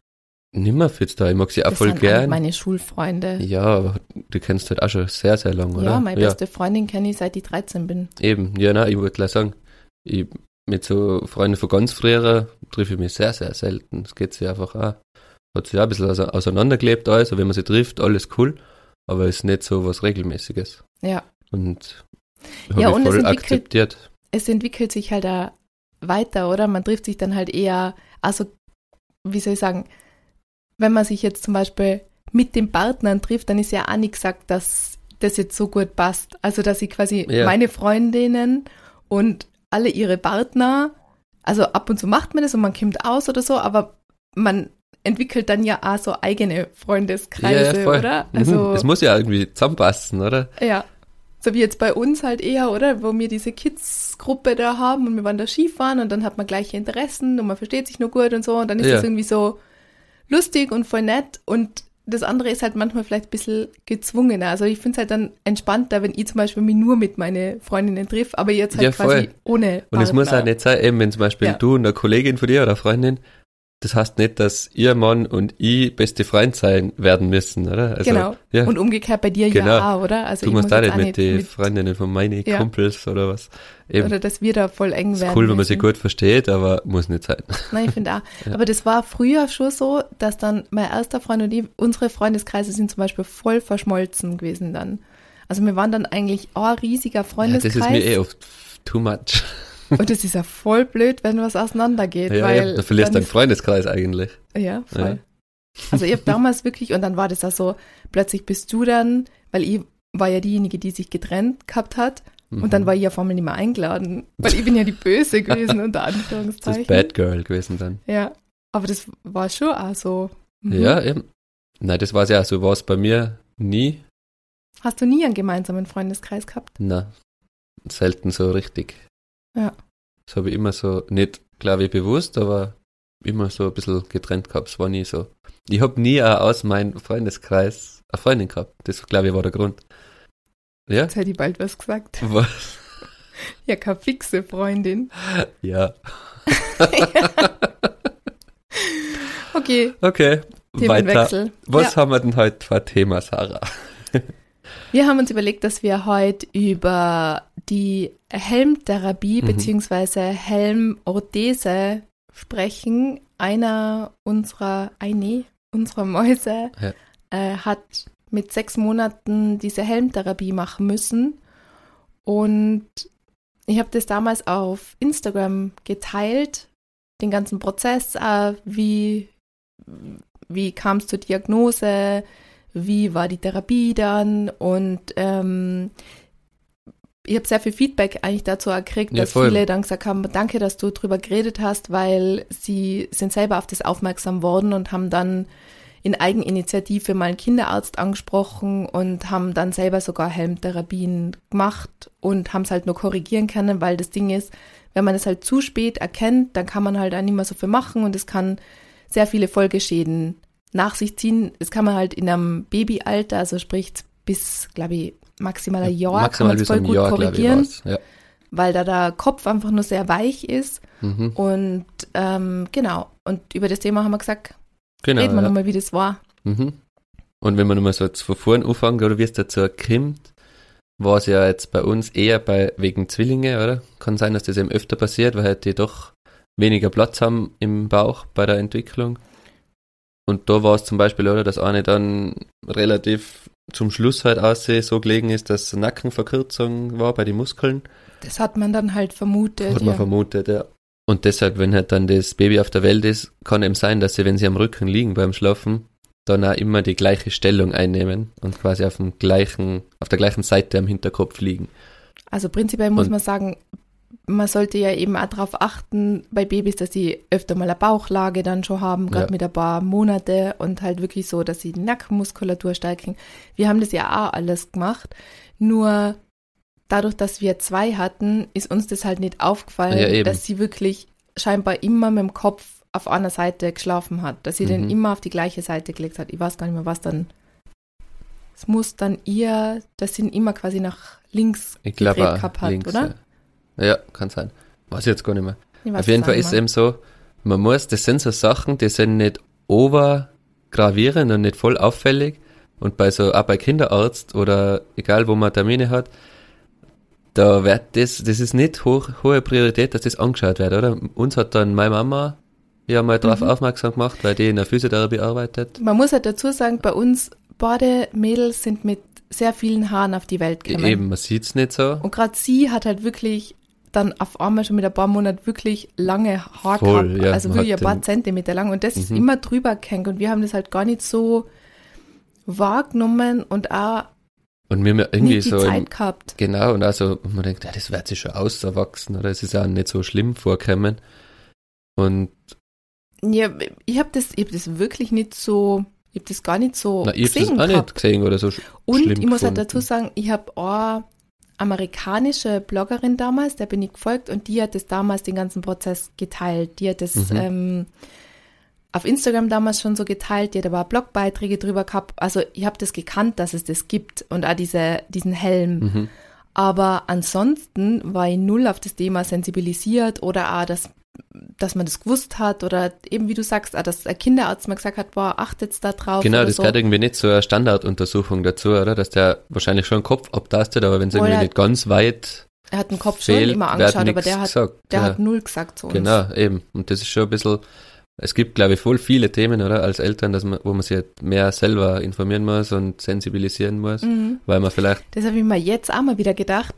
Speaker 1: nimmer viel da. Ich mag sie auch
Speaker 2: das
Speaker 1: voll
Speaker 2: sind eigentlich
Speaker 1: gern.
Speaker 2: meine Schulfreunde.
Speaker 1: Ja, aber du kennst halt auch schon sehr, sehr lang, oder?
Speaker 2: Ja, meine beste Freundin kenne ich, seit ich dreizehn bin.
Speaker 1: Eben, ja, nein, ich wollte gleich sagen, ich, mit so Freunden von ganz früher treffe ich mich sehr, sehr selten. Es geht sich einfach auch, hat sich auch ein bisschen ause- auseinandergelebt alles, aber wenn man sie trifft, alles cool, aber es ist nicht so was Regelmäßiges.
Speaker 2: Ja.
Speaker 1: Und habe
Speaker 2: Ja,
Speaker 1: ich
Speaker 2: und es
Speaker 1: voll
Speaker 2: entwickelt-
Speaker 1: akzeptiert.
Speaker 2: Es entwickelt sich halt da weiter, oder? Man trifft sich dann halt eher, also, wie soll ich sagen, wenn man sich jetzt zum Beispiel mit den Partnern trifft, dann ist ja auch nicht gesagt, dass das jetzt so gut passt. Also, dass ich quasi
Speaker 1: Ja.
Speaker 2: meine Freundinnen und alle ihre Partner, also ab und zu macht man das und man kommt aus oder so, aber man entwickelt dann ja auch so eigene Freundeskreise,
Speaker 1: voll.
Speaker 2: oder?
Speaker 1: Mhm.
Speaker 2: Also,
Speaker 1: Es muss ja irgendwie zusammenpassen, oder?
Speaker 2: ja, so wie jetzt bei uns halt eher, oder? Wo wir diese Kids-Gruppe da haben und wir waren da Skifahren und dann hat man gleiche Interessen und man versteht sich nur gut und so und dann ist
Speaker 1: Ja.
Speaker 2: das irgendwie so lustig und voll nett und das andere ist halt manchmal vielleicht ein bisschen gezwungener. Also ich finde es halt dann entspannter, wenn ich zum Beispiel mich nur mit meinen Freundinnen triff, aber jetzt halt
Speaker 1: Ja,
Speaker 2: quasi
Speaker 1: voll.
Speaker 2: ohne
Speaker 1: Und es muss
Speaker 2: Partner.
Speaker 1: auch nicht sein, eben wenn zum Beispiel
Speaker 2: Ja.
Speaker 1: du und eine Kollegin von dir oder Freundin, das heißt nicht, dass ihr Mann und ich beste Freund sein werden müssen, oder? Also,
Speaker 2: Genau.
Speaker 1: Ja,
Speaker 2: Und umgekehrt bei dir
Speaker 1: Genau.
Speaker 2: ja auch, oder? Also
Speaker 1: du
Speaker 2: ich
Speaker 1: musst
Speaker 2: muss
Speaker 1: auch
Speaker 2: jetzt
Speaker 1: nicht mit den
Speaker 2: mit,
Speaker 1: Freundinnen von meinen
Speaker 2: Ja.
Speaker 1: Kumpels oder was. Eben,
Speaker 2: oder dass wir da voll eng
Speaker 1: ist
Speaker 2: werden
Speaker 1: cool, wenn man sich
Speaker 2: müssen.
Speaker 1: gut versteht, aber muss nicht sein.
Speaker 2: Nein, ich finde auch.
Speaker 1: Ja.
Speaker 2: Aber das war früher schon so, dass dann mein erster Freund und ich, unsere Freundeskreise sind zum Beispiel voll verschmolzen gewesen dann. Also wir waren dann eigentlich auch ein riesiger
Speaker 1: Ja, das
Speaker 2: Freundeskreis.
Speaker 1: ist mir eh oft too much.
Speaker 2: Und das ist ja voll blöd, wenn was auseinandergeht.
Speaker 1: Ja,
Speaker 2: weil
Speaker 1: ja, da verlierst du
Speaker 2: dann
Speaker 1: deinen Freundeskreis eigentlich.
Speaker 2: ist- Ja, voll.
Speaker 1: Ja.
Speaker 2: Also ich habe damals wirklich, und dann war das auch so, plötzlich bist du dann, weil ich war ja diejenige, die sich getrennt gehabt hat, und dann
Speaker 1: Mhm.
Speaker 2: war ich auf einmal nicht mehr eingeladen, weil ich bin ja die Böse gewesen, unter
Speaker 1: Das
Speaker 2: Anführungszeichen.
Speaker 1: ist Bad Girl gewesen dann.
Speaker 2: Ja, aber das war schon auch so. Mhm.
Speaker 1: Ja, eben. Nein, das war ja, so war es bei mir nie.
Speaker 2: Hast du nie einen gemeinsamen Freundeskreis gehabt?
Speaker 1: Na, selten so richtig.
Speaker 2: Ja.
Speaker 1: Das habe ich immer so, nicht, glaube ich, bewusst, aber immer so ein bisschen getrennt gehabt. Es war nie so. Ich habe nie auch aus meinem Freundeskreis eine Freundin gehabt. Das, glaube ich, war der Grund. Ja?
Speaker 2: Jetzt hätte ich bald was gesagt.
Speaker 1: Was?
Speaker 2: Ja, keine fixe Freundin.
Speaker 1: Ja.
Speaker 2: Okay,
Speaker 1: Okay, weiter.
Speaker 2: Themenwechsel.
Speaker 1: Was
Speaker 2: Ja.
Speaker 1: haben wir denn heute für ein Thema, Sarah?
Speaker 2: Wir haben uns überlegt, dass wir heute über die Helmtherapie
Speaker 1: Mhm.
Speaker 2: beziehungsweise Helmorthese sprechen. Einer unserer, eine unserer Mäuse
Speaker 1: Ja.
Speaker 2: äh, hat mit sechs Monaten diese Helmtherapie machen müssen. Und ich habe das damals auf Instagram geteilt, den ganzen Prozess, äh, wie, wie kam es zur Diagnose, wie war die Therapie dann und ähm, ich habe sehr viel Feedback eigentlich dazu gekriegt,
Speaker 1: Ja,
Speaker 2: dass
Speaker 1: voll.
Speaker 2: viele dann gesagt haben, danke, dass du drüber geredet hast, weil sie sind selber auf das aufmerksam worden und haben dann in Eigeninitiative mal einen Kinderarzt angesprochen und haben dann selber sogar Helmtherapien gemacht und haben es halt nur korrigieren können, weil das Ding ist, wenn man es halt zu spät erkennt, dann kann man halt auch nicht mehr so viel machen und es kann sehr viele Folgeschäden nach sich ziehen. Das kann man halt in einem Babyalter, also sprich bis, glaube ich, maximal ein Jahr, kann
Speaker 1: Maximal
Speaker 2: man es
Speaker 1: bis
Speaker 2: voll
Speaker 1: ein
Speaker 2: gut
Speaker 1: Jahr, glaube ich,
Speaker 2: korrigieren,
Speaker 1: war's. Ja.
Speaker 2: weil da der Kopf einfach nur sehr weich ist.
Speaker 1: Mhm.
Speaker 2: Und ähm, genau, und über das Thema haben wir gesagt,
Speaker 1: Genau.
Speaker 2: reden wir
Speaker 1: ja.
Speaker 2: nochmal, wie das war.
Speaker 1: Mhm. Und wenn man nochmal so jetzt von vorn anfangen, oder wie es dazu kommt, war es ja jetzt bei uns eher bei wegen Zwillinge, oder? Kann sein, dass das eben öfter passiert, weil halt die doch weniger Platz haben im Bauch bei der Entwicklung. Und da war es zum Beispiel, oder, dass eine dann relativ zum Schluss halt aussehen, so gelegen ist, dass Nackenverkürzung war bei den Muskeln.
Speaker 2: Das hat man dann halt vermutet.
Speaker 1: Hat man
Speaker 2: ja.
Speaker 1: vermutet, ja. Und deshalb, wenn halt dann das Baby auf der Welt ist, kann eben sein, dass sie, wenn sie am Rücken liegen beim Schlafen, dann auch immer die gleiche Stellung einnehmen und quasi auf dem gleichen, auf der gleichen Seite am Hinterkopf liegen.
Speaker 2: Also prinzipiell muss
Speaker 1: Und-
Speaker 2: man sagen, man sollte ja eben auch darauf achten bei Babys, dass sie öfter mal eine Bauchlage dann schon haben, gerade
Speaker 1: Ja.
Speaker 2: mit ein paar Monate und halt wirklich so, dass sie die Nackenmuskulatur stärken. Wir haben das ja auch alles gemacht, nur dadurch, dass wir zwei hatten, ist uns das halt nicht aufgefallen,
Speaker 1: Ja, eben.
Speaker 2: dass sie wirklich scheinbar immer mit dem Kopf auf einer Seite geschlafen hat, dass sie den
Speaker 1: Mhm.
Speaker 2: immer auf die gleiche Seite gelegt hat. Ich weiß gar nicht mehr, was dann. Es muss dann ihr, dass sie ihn immer quasi nach links
Speaker 1: Ich glaube
Speaker 2: gedreht
Speaker 1: auch
Speaker 2: gehabt hat,
Speaker 1: links,
Speaker 2: oder?
Speaker 1: Ja. Ja, kann sein. Weiß ich jetzt gar nicht mehr.
Speaker 2: Ich weiß
Speaker 1: Auf jeden
Speaker 2: es
Speaker 1: Fall
Speaker 2: auch nicht
Speaker 1: ist es
Speaker 2: mehr.
Speaker 1: eben so, man muss, das sind so Sachen, die sind nicht overgravierend und nicht voll auffällig. Und bei so, auch bei Kinderarzt oder egal, wo man Termine hat, da wird das, das ist nicht hoch, hohe Priorität, dass das angeschaut wird, oder? Uns hat dann meine Mama ja mal darauf
Speaker 2: Mhm.
Speaker 1: aufmerksam gemacht, weil die in der Physiotherapie arbeitet.
Speaker 2: Man muss halt dazu sagen, bei uns beide Mädels sind mit sehr vielen Haaren auf die Welt gekommen.
Speaker 1: Eben, man sieht's nicht so.
Speaker 2: Und gerade sie hat halt wirklich dann auf einmal schon mit ein paar Monaten wirklich lange Haare
Speaker 1: Voll,
Speaker 2: gehabt.
Speaker 1: ja,
Speaker 2: Also
Speaker 1: man
Speaker 2: wirklich
Speaker 1: hat
Speaker 2: ein paar
Speaker 1: den-
Speaker 2: Zentimeter lang. Und das ist
Speaker 1: Mhm.
Speaker 2: immer drüber gehängt. Und wir haben das halt gar nicht so wahrgenommen und auch
Speaker 1: Und wir haben ja irgendwie
Speaker 2: nicht die
Speaker 1: so im,
Speaker 2: Zeit gehabt.
Speaker 1: genau, und also man denkt, ja, das wird sich schon auserwachsen, oder es ist auch nicht so schlimm vorkommen. Und
Speaker 2: Ja, ich habe das, ich hab das wirklich nicht so, ich habe das gar nicht so
Speaker 1: na, ich hab das
Speaker 2: gesehen
Speaker 1: auch
Speaker 2: gehabt.
Speaker 1: nicht gesehen oder so sch-
Speaker 2: Und
Speaker 1: schlimm
Speaker 2: ich muss halt
Speaker 1: gefunden.
Speaker 2: dazu sagen, ich habe eine amerikanische Bloggerin damals, der bin ich gefolgt und die hat das damals den ganzen Prozess geteilt. Die hat das
Speaker 1: Mhm.
Speaker 2: ähm, auf Instagram damals schon so geteilt, die hat aber auch Blogbeiträge drüber gehabt. Also ich habe das gekannt, dass es das gibt und auch diese, diesen Helm.
Speaker 1: Mhm.
Speaker 2: Aber ansonsten war ich null auf das Thema sensibilisiert oder auch, dass, dass man das gewusst hat oder eben wie du sagst, auch, dass ein Kinderarzt mal gesagt hat, boah, achtet da drauf.
Speaker 1: Genau,
Speaker 2: oder
Speaker 1: das
Speaker 2: so.
Speaker 1: gehört irgendwie nicht zur Standarduntersuchung dazu, oder? Dass der wahrscheinlich schon den Kopf abtastet, aber wenn es irgendwie
Speaker 2: Oder-
Speaker 1: nicht ganz weit
Speaker 2: Er hat den Kopf
Speaker 1: fehlt,
Speaker 2: schon immer
Speaker 1: wird
Speaker 2: angeschaut, aber
Speaker 1: nichts
Speaker 2: der hat,
Speaker 1: gesagt.
Speaker 2: der
Speaker 1: ja.
Speaker 2: hat null gesagt zu uns.
Speaker 1: Genau, eben. Und das ist schon ein bisschen, es gibt, glaube ich, voll viele Themen, oder? Als Eltern, dass man, wo man sich halt mehr selber informieren muss und sensibilisieren muss,
Speaker 2: Mhm.
Speaker 1: weil man vielleicht,
Speaker 2: Das habe ich mir jetzt auch mal wieder gedacht.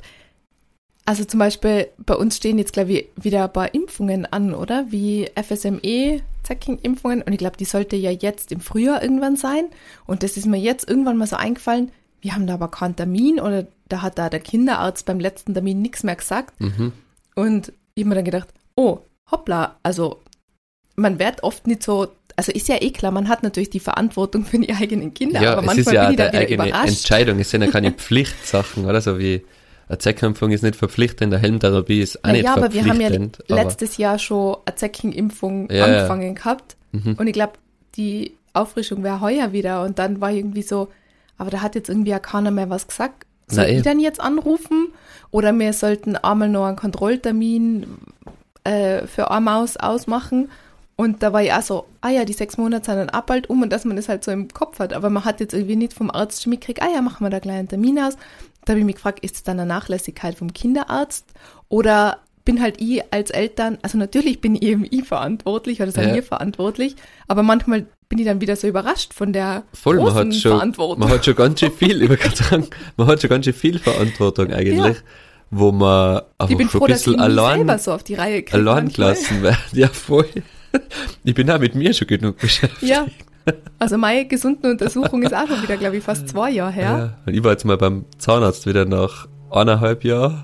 Speaker 2: Also zum Beispiel, bei uns stehen jetzt, glaube ich, wieder ein paar Impfungen an, oder? Wie F S M E-Zecking-Impfungen. Und ich glaube, die sollte ja jetzt im Frühjahr irgendwann sein. Und das ist mir jetzt irgendwann mal so eingefallen, wir haben da aber keinen Termin oder da hat da der Kinderarzt beim letzten Termin nichts mehr gesagt.
Speaker 1: mhm.
Speaker 2: Und ich habe mir dann gedacht, oh, hoppla, also man wird oft nicht so, also ist ja eh klar, man hat natürlich die Verantwortung für die eigenen Kinder,
Speaker 1: ja,
Speaker 2: aber
Speaker 1: es
Speaker 2: manchmal
Speaker 1: ist ja
Speaker 2: bin ich dann
Speaker 1: eine
Speaker 2: wieder
Speaker 1: eigene
Speaker 2: überrascht.
Speaker 1: Entscheidung, es sind ja keine Pflichtsachen, oder? So wie eine Zeckenkrimpfung ist nicht verpflichtend, eine Helmtherapie ist auch
Speaker 2: Na
Speaker 1: nicht
Speaker 2: ja, aber wir haben ja
Speaker 1: verpflichtend. aber-
Speaker 2: letztes Jahr schon eine Zecking-Impfung
Speaker 1: Ja, ja.
Speaker 2: angefangen gehabt
Speaker 1: Mhm.
Speaker 2: und ich glaube, die Auffrischung wäre heuer wieder und dann war irgendwie so, aber da hat jetzt irgendwie ja keiner mehr was gesagt. Soll
Speaker 1: Na, eh.
Speaker 2: ich dann jetzt anrufen oder wir sollten einmal noch einen Kontrolltermin äh, für eine Maus ausmachen und da war ich auch so, ah ja, die sechs Monate sind dann auch bald um und dass man das halt so im Kopf hat, aber man hat jetzt irgendwie nicht vom Arzt schon mitgekriegt, ah ja, machen wir da gleich einen Termin aus. Da habe ich mich gefragt, ist es dann eine Nachlässigkeit vom Kinderarzt oder bin halt ich als Eltern, also natürlich bin ich eben ich verantwortlich oder sind
Speaker 1: Ja.
Speaker 2: wir verantwortlich, aber manchmal bin ich dann wieder so überrascht von der
Speaker 1: Voll, man
Speaker 2: großen
Speaker 1: hat schon,
Speaker 2: Verantwortung.
Speaker 1: man hat schon ganz schön viel, ich wollte gerade sagen, man hat schon ganz schön viel Verantwortung eigentlich, wo man
Speaker 2: ich
Speaker 1: einfach
Speaker 2: bin
Speaker 1: schon
Speaker 2: froh,
Speaker 1: ein
Speaker 2: dass ich
Speaker 1: bisschen
Speaker 2: mich
Speaker 1: allein,
Speaker 2: selber so auf die Reihe kriege.
Speaker 1: allein
Speaker 2: manchmal.
Speaker 1: gelassen wird. Ja, voll. Ich bin auch mit mir schon genug beschäftigt.
Speaker 2: Ja, also meine gesunden Untersuchung ist auch schon wieder, glaube ich, fast zwei Jahre her.
Speaker 1: Ja. Und ich war jetzt mal beim Zahnarzt wieder nach eineinhalb Jahren.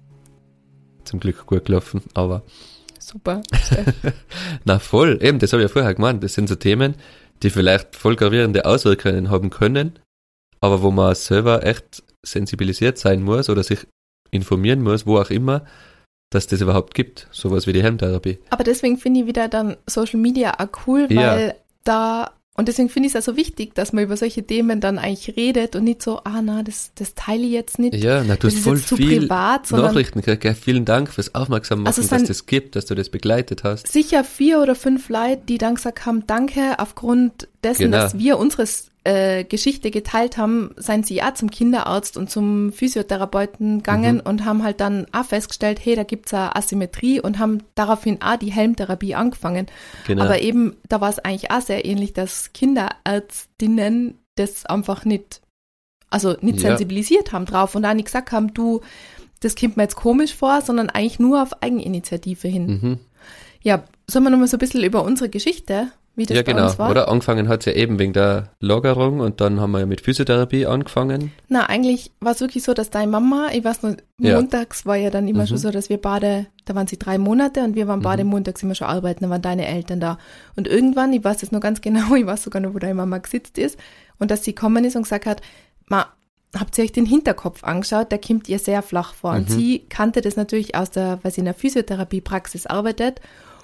Speaker 1: Zum Glück gut gelaufen, aber
Speaker 2: Super.
Speaker 1: na voll, eben, das habe ich ja vorher gemeint, das sind so Themen, die vielleicht voll gravierende Auswirkungen haben können, aber wo man selber echt sensibilisiert sein muss oder sich informieren muss, wo auch immer, dass das überhaupt gibt, sowas wie die Helmtherapie.
Speaker 2: Aber deswegen finde ich wieder dann Social Media auch cool,
Speaker 1: Ja.
Speaker 2: weil da, und deswegen finde ich es auch so wichtig, dass man über solche Themen dann eigentlich redet und nicht so, ah na, das, das teile ich jetzt nicht.
Speaker 1: Ja, na, du
Speaker 2: das
Speaker 1: hast
Speaker 2: ist
Speaker 1: voll
Speaker 2: jetzt zu
Speaker 1: viel
Speaker 2: privat, sondern
Speaker 1: Nachrichten gekriegt, gell? Vielen Dank fürs Aufmerksam machen,
Speaker 2: Also es
Speaker 1: dass
Speaker 2: sind-
Speaker 1: das gibt, dass du das begleitet hast.
Speaker 2: sicher vier oder fünf Leute, die dann gesagt haben, danke aufgrund dessen,
Speaker 1: Genau.
Speaker 2: dass wir unseres äh, Geschichte geteilt haben, seien sie ja zum Kinderarzt und zum Physiotherapeuten gegangen mhm. und haben halt dann auch festgestellt, hey, da gibt's eine Asymmetrie und haben daraufhin auch die Helmtherapie angefangen. Genau. Aber eben, da war es eigentlich auch sehr ähnlich, dass Kinderärztinnen das einfach nicht, also nicht ja. sensibilisiert haben drauf und auch nicht gesagt haben, du, das kommt mir jetzt komisch vor, sondern eigentlich nur auf Eigeninitiative hin. Mhm. Ja, sollen wir nochmal so ein bisschen über unsere Geschichte, wie das
Speaker 1: ja,
Speaker 2: bei
Speaker 1: genau.
Speaker 2: uns war?
Speaker 1: Oder angefangen hat es ja eben wegen der Lagerung und dann haben wir ja mit Physiotherapie angefangen.
Speaker 2: Na, eigentlich war es wirklich so, dass deine Mama, ich weiß noch, montags ja. war ja dann immer mhm. schon so, dass wir beide, da waren sie drei Monate und wir waren beide mhm. montags immer schon arbeiten, da waren deine Eltern da. Und irgendwann, ich weiß das noch ganz genau, ich weiß sogar noch, wo deine Mama gesitzt ist und dass sie gekommen ist und gesagt hat, Ma, habt ihr euch den Hinterkopf angeschaut, der kommt ihr sehr flach vor. Mhm. Und sie kannte das natürlich aus der, weil sie in der Physiotherapiepraxis arbeitet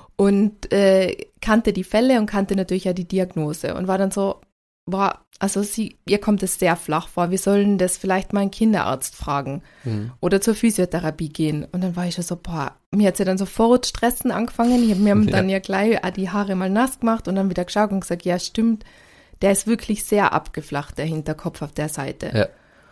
Speaker 2: und äh, kannte die Fälle und kannte natürlich auch die Diagnose und war dann so, boah, also sie, ihr kommt es sehr flach vor, wir sollen das vielleicht mal einen Kinderarzt fragen mhm. oder zur Physiotherapie gehen. Und dann war ich schon so, boah, mir hat sie dann sofort Stressen angefangen, ich habe mir ja. dann ja gleich auch die Haare mal nass gemacht und dann wieder geschaut und gesagt, ja stimmt, der ist wirklich sehr abgeflacht, der Hinterkopf auf der Seite. Ja.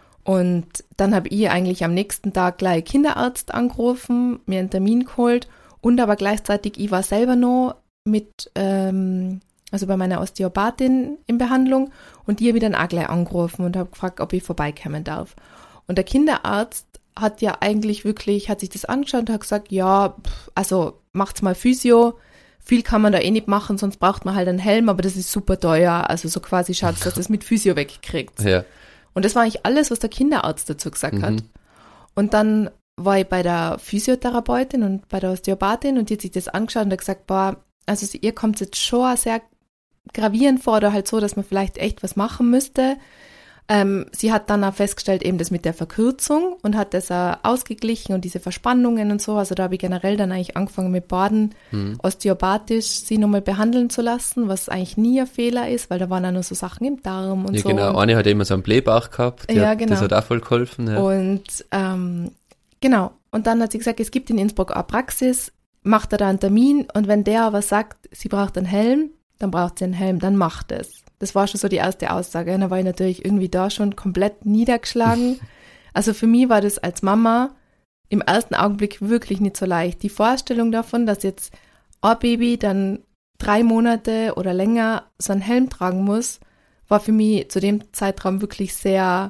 Speaker 2: Und dann habe ich eigentlich am nächsten Tag gleich Kinderarzt angerufen, mir einen Termin geholt und aber gleichzeitig, ich war selber noch mit, ähm, also bei meiner Osteopathin in Behandlung und die habe ich dann auch gleich angerufen und habe gefragt, ob ich vorbeikommen darf. Und der Kinderarzt hat ja eigentlich wirklich, hat sich das angeschaut und hat gesagt, ja, also macht's mal Physio, viel kann man da eh nicht machen, sonst braucht man halt einen Helm, aber das ist super teuer, also so quasi schaut's, dass das mit Physio wegkriegt. Ja. Und das war eigentlich alles, was der Kinderarzt dazu gesagt mhm. hat. Und dann war ich bei der Physiotherapeutin und bei der Osteopathin und die hat sich das angeschaut und hat gesagt, boah, also ihr kommt jetzt schon sehr gravierend vor oder halt so, dass man vielleicht echt was machen müsste. Ähm, sie hat dann auch festgestellt, eben das mit der Verkürzung und hat das auch ausgeglichen und diese Verspannungen und so. Also da habe ich generell dann eigentlich angefangen mit Baden, mhm. osteopathisch sie nochmal behandeln zu lassen, was eigentlich nie ein Fehler ist, weil da waren auch noch so Sachen im Darm und
Speaker 1: ja,
Speaker 2: so.
Speaker 1: Ja genau, Anne hat immer so einen Blähbauch gehabt, die
Speaker 2: ja,
Speaker 1: hat,
Speaker 2: genau.
Speaker 1: das hat auch voll geholfen. Ja.
Speaker 2: Und ähm, genau, und dann hat sie gesagt, es gibt in Innsbruck eine Praxis, macht er da einen Termin und wenn der aber sagt, sie braucht einen Helm, dann braucht sie einen Helm, dann macht es. Das war schon so die erste Aussage. Und da war ich natürlich irgendwie da schon komplett niedergeschlagen. Also für mich war das als Mama im ersten Augenblick wirklich nicht so leicht. Die Vorstellung davon, dass jetzt ein Baby dann drei Monate oder länger so einen Helm tragen muss, war für mich zu dem Zeitraum wirklich sehr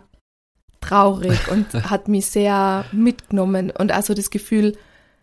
Speaker 2: traurig und hat mich sehr mitgenommen. Und also das Gefühl,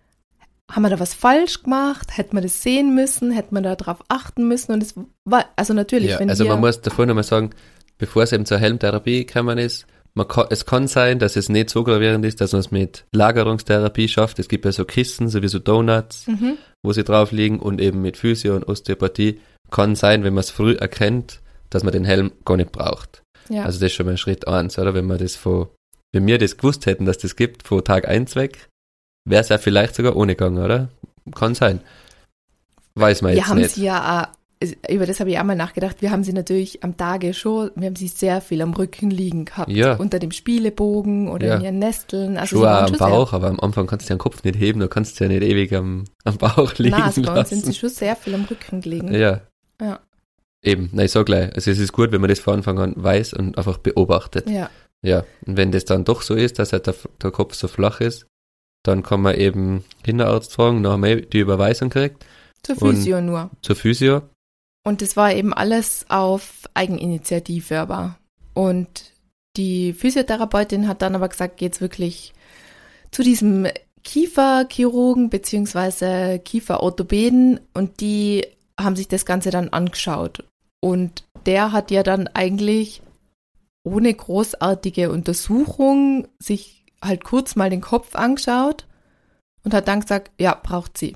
Speaker 2: haben wir da was falsch gemacht? Hätte man das sehen müssen? Hätte man da drauf achten müssen? Und es war, also natürlich,
Speaker 1: ja,
Speaker 2: wenn
Speaker 1: also
Speaker 2: wir,
Speaker 1: man muss davor nochmal sagen, bevor es eben zur Helmtherapie gekommen ist, man kann, es kann sein, dass es nicht so gravierend ist, dass man es mit Lagerungstherapie schafft. Es gibt ja so Kissen, sowieso Donuts, mhm. wo sie drauf liegen und eben mit Physio und Osteopathie kann sein, wenn man es früh erkennt, dass man den Helm gar nicht braucht. Ja. Also das ist schon mal Schritt eins, oder? Wenn man das von, wenn wir das gewusst hätten, dass das gibt, von Tag eins weg, wäre es ja vielleicht sogar ohne gegangen, oder? Kann sein. Weiß man
Speaker 2: wir
Speaker 1: jetzt
Speaker 2: haben
Speaker 1: nicht.
Speaker 2: Sie ja, über das habe ich auch mal nachgedacht, wir haben sie natürlich am Tage schon, wir haben sie sehr viel am Rücken liegen gehabt. Ja. Unter dem Spielebogen oder ja. in ihren Nesteln. Also
Speaker 1: schon am Bauch, aber am Anfang kannst du den Kopf nicht heben, du kannst ja nicht ewig am, am Bauch liegen
Speaker 2: Nein, also bei uns
Speaker 1: lassen.
Speaker 2: sind sie schon sehr viel am Rücken gelegen.
Speaker 1: Ja.
Speaker 2: Ja.
Speaker 1: Eben, nein, ich sag gleich, also es ist gut, wenn man das von Anfang an weiß und einfach beobachtet.
Speaker 2: Ja.
Speaker 1: Ja, und wenn das dann doch so ist, dass halt der, der Kopf so flach ist, dann kann man eben Kinderarzt fragen, dann haben wir die Überweisung gekriegt.
Speaker 2: Zur Physio nur.
Speaker 1: Zur Physio.
Speaker 2: Und das war eben alles auf Eigeninitiative aber. Und die Physiotherapeutin hat dann aber gesagt, geht's wirklich zu diesem Kieferchirurgen beziehungsweise Kieferorthopäden und die haben sich das Ganze dann angeschaut. Und der hat ja dann eigentlich ohne großartige Untersuchung sich halt kurz mal den Kopf angeschaut und hat dann gesagt, ja, braucht sie.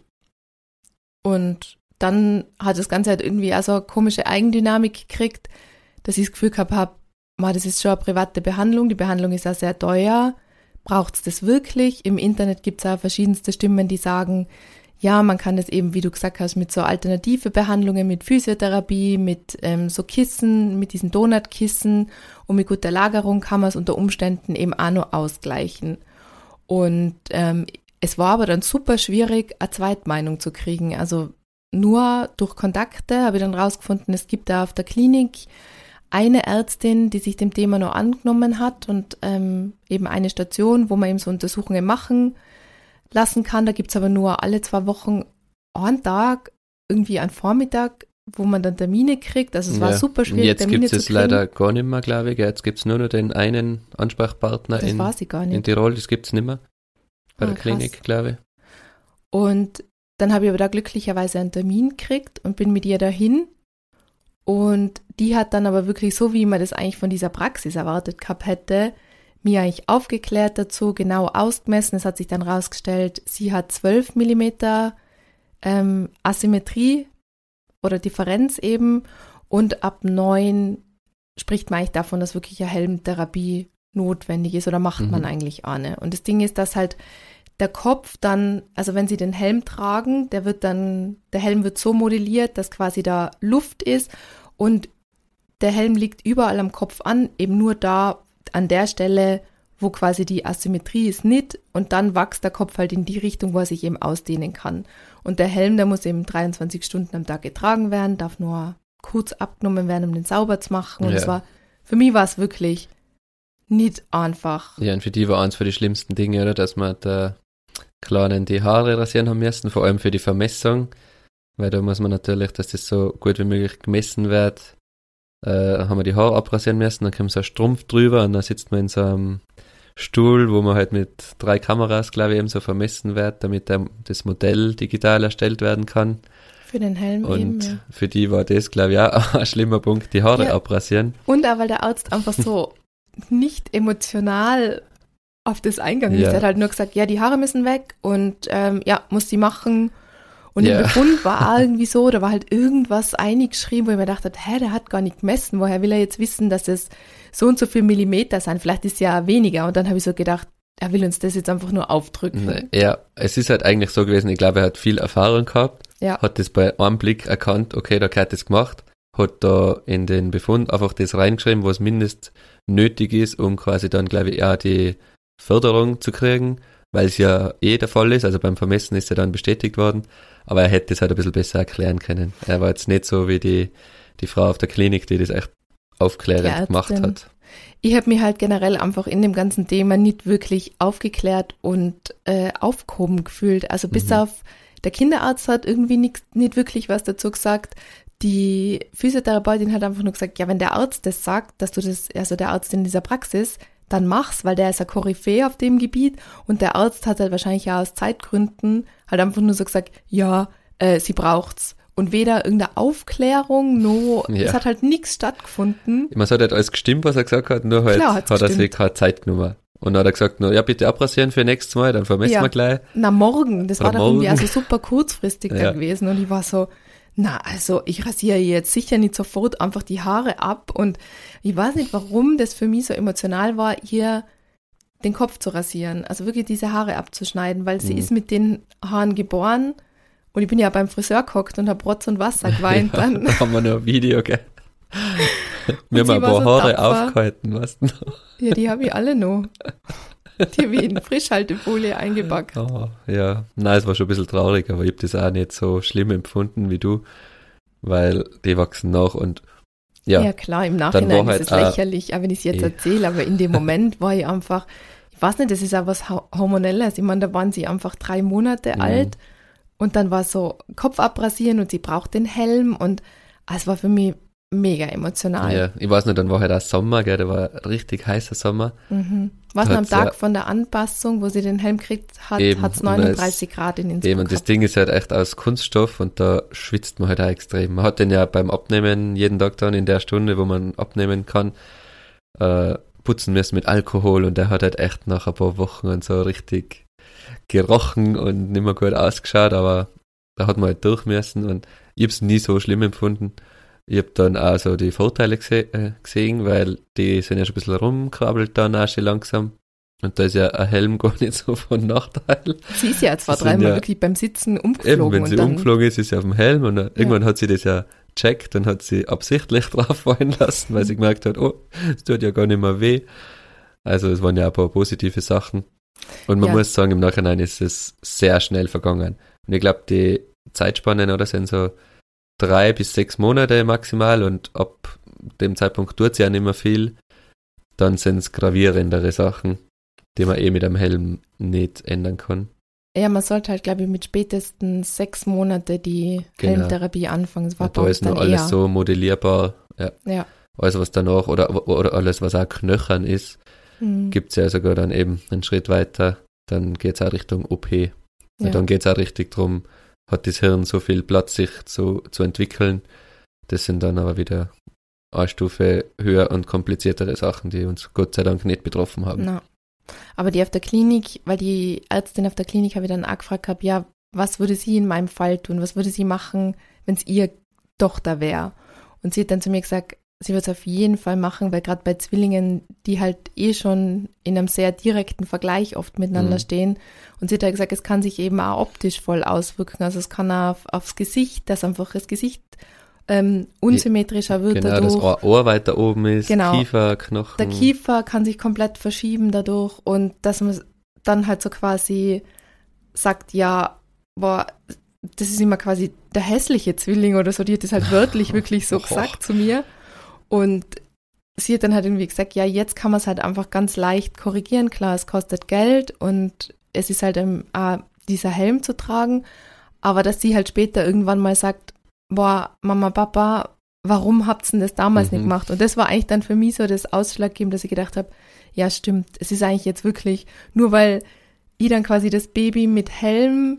Speaker 2: Und dann hat das Ganze halt irgendwie also eine komische Eigendynamik gekriegt, dass ich das Gefühl gehabt habe, das ist schon eine private Behandlung, die Behandlung ist ja sehr teuer, braucht es das wirklich? Im Internet gibt es auch verschiedenste Stimmen, die sagen, ja, man kann das eben, wie du gesagt hast, mit so alternative Behandlungen, mit Physiotherapie, mit ähm, so Kissen, mit diesen Donutkissen und mit guter Lagerung kann man es unter Umständen eben auch noch ausgleichen. Und ähm, es war aber dann super schwierig, eine Zweitmeinung zu kriegen. Also nur durch Kontakte habe ich dann rausgefunden, es gibt da auf der Klinik eine Ärztin, die sich dem Thema nur angenommen hat und ähm, eben eine Station, wo man eben so Untersuchungen machen lassen kann. Da gibt es aber nur alle zwei Wochen einen Tag, irgendwie einen Vormittag, wo man dann Termine kriegt. Also es war
Speaker 1: Ja.
Speaker 2: super schwierig,
Speaker 1: Jetzt
Speaker 2: Termine
Speaker 1: gibt
Speaker 2: zu
Speaker 1: es
Speaker 2: kriegen.
Speaker 1: leider gar nicht mehr, glaube ich. Jetzt gibt es nur noch den einen Ansprechpartner
Speaker 2: Das
Speaker 1: in,
Speaker 2: weiß ich gar nicht.
Speaker 1: in Tirol. Das gibt es nicht mehr. Bei
Speaker 2: Ah,
Speaker 1: der
Speaker 2: krass.
Speaker 1: Klinik, glaube ich.
Speaker 2: Und dann habe ich aber da glücklicherweise einen Termin gekriegt und bin mit ihr dahin. Und die hat dann aber wirklich so, wie man das eigentlich von dieser Praxis erwartet gehabt hätte, mir eigentlich aufgeklärt dazu, genau ausgemessen. Es hat sich dann rausgestellt, sie hat zwölf Millimeter ähm, Asymmetrie oder Differenz eben. Und ab neun spricht man eigentlich davon, dass wirklich eine Helmtherapie notwendig ist oder macht man
Speaker 1: Mhm.
Speaker 2: eigentlich auch nicht. Und das Ding ist, dass halt der Kopf dann, also wenn sie den Helm tragen, der wird dann, der Helm wird so modelliert, dass quasi da Luft ist und der Helm liegt überall am Kopf an, eben nur da an der Stelle, wo quasi die Asymmetrie ist, nicht, und dann wächst der Kopf halt in die Richtung, wo er sich eben ausdehnen kann. Und der Helm, der muss eben dreiundzwanzig Stunden am Tag getragen werden, darf nur kurz abgenommen werden, um den sauber zu machen. Und
Speaker 1: Ja.
Speaker 2: es war, für mich war es wirklich nicht einfach.
Speaker 1: Ja, und für die war eins für die schlimmsten Dinge, oder? Dass man da Kleinen die Haare rasieren haben müssen, vor allem für die Vermessung. Weil da muss man natürlich, dass das so gut wie möglich gemessen wird, äh, haben wir die Haare abrasieren müssen, dann kommt so ein Strumpf drüber und dann sitzt man in so einem Stuhl, wo man halt mit drei Kameras, glaube ich, eben so vermessen wird, damit der, das Modell digital erstellt werden kann.
Speaker 2: Für den Helm
Speaker 1: Und
Speaker 2: eben, ja.
Speaker 1: für die war das, glaube ich, auch ein schlimmer Punkt, die Haare
Speaker 2: Ja.
Speaker 1: abrasieren.
Speaker 2: Und auch, weil der Arzt einfach so nicht emotional auf das eingegangen ist.
Speaker 1: Ja.
Speaker 2: Er hat halt nur gesagt, ja, die Haare müssen weg und ähm, ja, muss die machen. Und
Speaker 1: Ja.
Speaker 2: im Befund war auch irgendwie so, da war halt irgendwas eingeschrieben, wo ich mir dachte, hä, der hat gar nicht gemessen. Woher will er jetzt wissen, dass es so und so viel Millimeter sein? Vielleicht ist es ja weniger. Und dann habe ich so gedacht, er will uns das jetzt einfach nur aufdrücken.
Speaker 1: Nee, ja, es ist halt eigentlich so gewesen, ich glaube, er hat viel Erfahrung gehabt,
Speaker 2: Ja.
Speaker 1: hat das bei einem Blick erkannt, okay, da gehört das gemacht, hat da in den Befund einfach das reingeschrieben, was mindest nötig ist, um quasi dann, glaube ich, auch die Förderung zu kriegen, weil es ja eh der Fall ist, also beim Vermessen ist er dann bestätigt worden, aber er hätte es halt ein bisschen besser erklären können. Er war jetzt nicht so wie die, die Frau auf der Klinik, die das echt aufklärend
Speaker 2: Die
Speaker 1: gemacht
Speaker 2: Ärztin.
Speaker 1: hat.
Speaker 2: Ich habe mich halt generell einfach in dem ganzen Thema nicht wirklich aufgeklärt und äh, aufgehoben gefühlt. Also bis
Speaker 1: Mhm.
Speaker 2: auf, der Kinderarzt hat irgendwie nix, nicht wirklich was dazu gesagt. Die Physiotherapeutin hat einfach nur gesagt, ja, wenn der Arzt das sagt, dass du das, also der Arzt in dieser Praxis, dann mach's, weil der ist ein Koryphäe auf dem Gebiet und der Arzt hat halt wahrscheinlich ja aus Zeitgründen halt einfach nur so gesagt, ja, äh, sie braucht's. Und weder irgendeine Aufklärung, noch,
Speaker 1: Ja.
Speaker 2: es hat halt nichts stattgefunden.
Speaker 1: Ich meine, es hat halt alles gestimmt, was er gesagt hat, nur halt
Speaker 2: Klar hat's
Speaker 1: hat er sich
Speaker 2: gestimmt.
Speaker 1: keine Zeit genommen. Und dann hat er gesagt, nur, ja, bitte abrasieren für nächstes Mal, dann vermessen
Speaker 2: Ja.
Speaker 1: wir gleich.
Speaker 2: Na, morgen, das
Speaker 1: Oder
Speaker 2: war dann irgendwie
Speaker 1: morgen.
Speaker 2: also super kurzfristig
Speaker 1: Ja.
Speaker 2: dann gewesen und ich war so, na, also ich rasiere jetzt sicher nicht sofort einfach die Haare ab und ich weiß nicht, warum das für mich so emotional war, ihr den Kopf zu rasieren, also wirklich diese Haare abzuschneiden, weil sie
Speaker 1: Mhm.
Speaker 2: ist mit den Haaren geboren und ich bin ja beim Friseur gehockt und habe Rotz und Wasser geweint
Speaker 1: Ja,
Speaker 2: dann.
Speaker 1: da haben wir noch ein Video, gell? Wir haben
Speaker 2: sie
Speaker 1: ein
Speaker 2: war
Speaker 1: paar
Speaker 2: so
Speaker 1: Haare
Speaker 2: tapfer.
Speaker 1: aufgehalten, weißt du noch?
Speaker 2: Ja, die habe ich alle noch. Die habe ich in Frischhaltefolie eingepackt.
Speaker 1: Oh, ja, nein, es war schon ein bisschen traurig, aber ich habe das auch nicht so schlimm empfunden wie du, weil die wachsen nach und ja,
Speaker 2: Ja, klar, im
Speaker 1: war
Speaker 2: Nachhinein
Speaker 1: halt
Speaker 2: ist es
Speaker 1: auch-
Speaker 2: lächerlich, auch wenn ich es jetzt
Speaker 1: eh.
Speaker 2: erzähle, aber in dem Moment war ich einfach, ich weiß nicht, das ist auch was Ho- Hormonelles. Ich meine, da waren sie einfach drei Monate
Speaker 1: Mhm.
Speaker 2: alt und dann war so Kopf abrasieren und sie braucht den Helm und ah, es war für mich mega emotional.
Speaker 1: ja, ich weiß nicht, dann war halt auch Sommer, gell, da war ein richtig heißer Sommer.
Speaker 2: Mhm. Was
Speaker 1: Da
Speaker 2: am
Speaker 1: hat's
Speaker 2: Tag
Speaker 1: ja-
Speaker 2: von der Anpassung, wo sie den Helm kriegt, hat
Speaker 1: Eben,
Speaker 2: es
Speaker 1: und
Speaker 2: neununddreißig Grad in Innsbruck
Speaker 1: Eben, und das
Speaker 2: gehabt.
Speaker 1: Ding ist halt echt aus Kunststoff und da schwitzt man halt auch extrem. Man hat den ja beim Abnehmen jeden Tag dann in der Stunde, wo man abnehmen kann, äh, putzen müssen mit Alkohol und der hat halt echt nach ein paar Wochen und so richtig gerochen und nicht mehr gut ausgeschaut, aber da hat man halt durch müssen und ich hab's nie so schlimm empfunden. Ich hab dann auch so die Vorteile gese äh, gesehen, weil die sind ja schon ein bisschen rumkrabbelt dann auch schon langsam. Und da ist ja ein Helm gar nicht so von Nachteil.
Speaker 2: Sie ist ja zwar
Speaker 1: Sie sind
Speaker 2: dreimal
Speaker 1: ja-
Speaker 2: wirklich beim Sitzen
Speaker 1: Eben,
Speaker 2: umgeflogen
Speaker 1: wenn
Speaker 2: und
Speaker 1: sie
Speaker 2: dann,
Speaker 1: umgeflogen ist, ist sie auf dem Helm und dann, irgendwann hat sie das ja checkt und hat sie absichtlich drauf fallen lassen, weil sie gemerkt hat, oh, es tut ja gar nicht mehr weh. Also es waren ja ein paar positive Sachen. Und man
Speaker 2: Ja.
Speaker 1: muss sagen, im Nachhinein ist es sehr schnell vergangen. Und ich glaube, die Zeitspannen oder sind so drei bis sechs Monate maximal und ab dem Zeitpunkt tut sie ja nicht mehr viel, dann sind es gravierendere Sachen, die man eh mit einem Helm nicht ändern kann.
Speaker 2: Ja, man sollte halt, glaube ich, mit spätestens sechs Monate die
Speaker 1: Genau.
Speaker 2: Helmtherapie anfangen. Das war
Speaker 1: Und da ist noch
Speaker 2: dann
Speaker 1: alles
Speaker 2: eher.
Speaker 1: so modellierbar. Ja.
Speaker 2: Ja.
Speaker 1: Alles, was danach, oder, oder alles, was auch Knöchern ist,
Speaker 2: Mhm.
Speaker 1: gibt es ja sogar dann eben einen Schritt weiter. Dann geht es auch Richtung O P. Und
Speaker 2: Ja.
Speaker 1: dann geht es auch richtig darum, hat das Hirn so viel Platz, sich zu, zu entwickeln. Das sind dann aber wieder eine Stufe höher und kompliziertere Sachen, die uns Gott sei Dank nicht betroffen haben.
Speaker 2: Na. Aber die auf der Klinik, weil die Ärztin auf der Klinik habe ich dann auch gefragt gehabt, ja, was würde sie in meinem Fall tun? Was würde sie machen, wenn es ihr Tochter wäre? Und sie hat dann zu mir gesagt, sie wird es auf jeden Fall machen, weil gerade bei Zwillingen, die halt eh schon in einem sehr direkten Vergleich oft miteinander
Speaker 1: Mhm.
Speaker 2: stehen. Und sie hat halt gesagt, es kann sich eben auch optisch voll auswirken. Also es kann auch auf, aufs Gesicht, dass einfach das Gesicht ähm, unsymmetrischer wird
Speaker 1: Genau,
Speaker 2: dadurch.
Speaker 1: das Ohr, Ohr weiter oben ist,
Speaker 2: Genau.
Speaker 1: Kiefer, Knochen.
Speaker 2: Der Kiefer kann sich komplett verschieben dadurch und dass man dann halt so quasi sagt, ja, boah, das ist immer quasi der hässliche Zwilling oder so, die hat das halt wörtlich wirklich so
Speaker 1: Oh.
Speaker 2: gesagt zu mir. Und sie hat dann halt irgendwie gesagt, ja, jetzt kann man es halt einfach ganz leicht korrigieren. Klar, es kostet Geld und es ist halt ähm, äh, dieser Helm zu tragen, aber dass sie halt später irgendwann mal sagt, boah, Mama, Papa, warum habt's denn das damals
Speaker 1: Mhm.
Speaker 2: nicht gemacht? Und das war eigentlich dann für mich so das Ausschlaggebende, dass ich gedacht habe, ja stimmt, es ist eigentlich jetzt wirklich, nur weil ich dann quasi das Baby mit Helm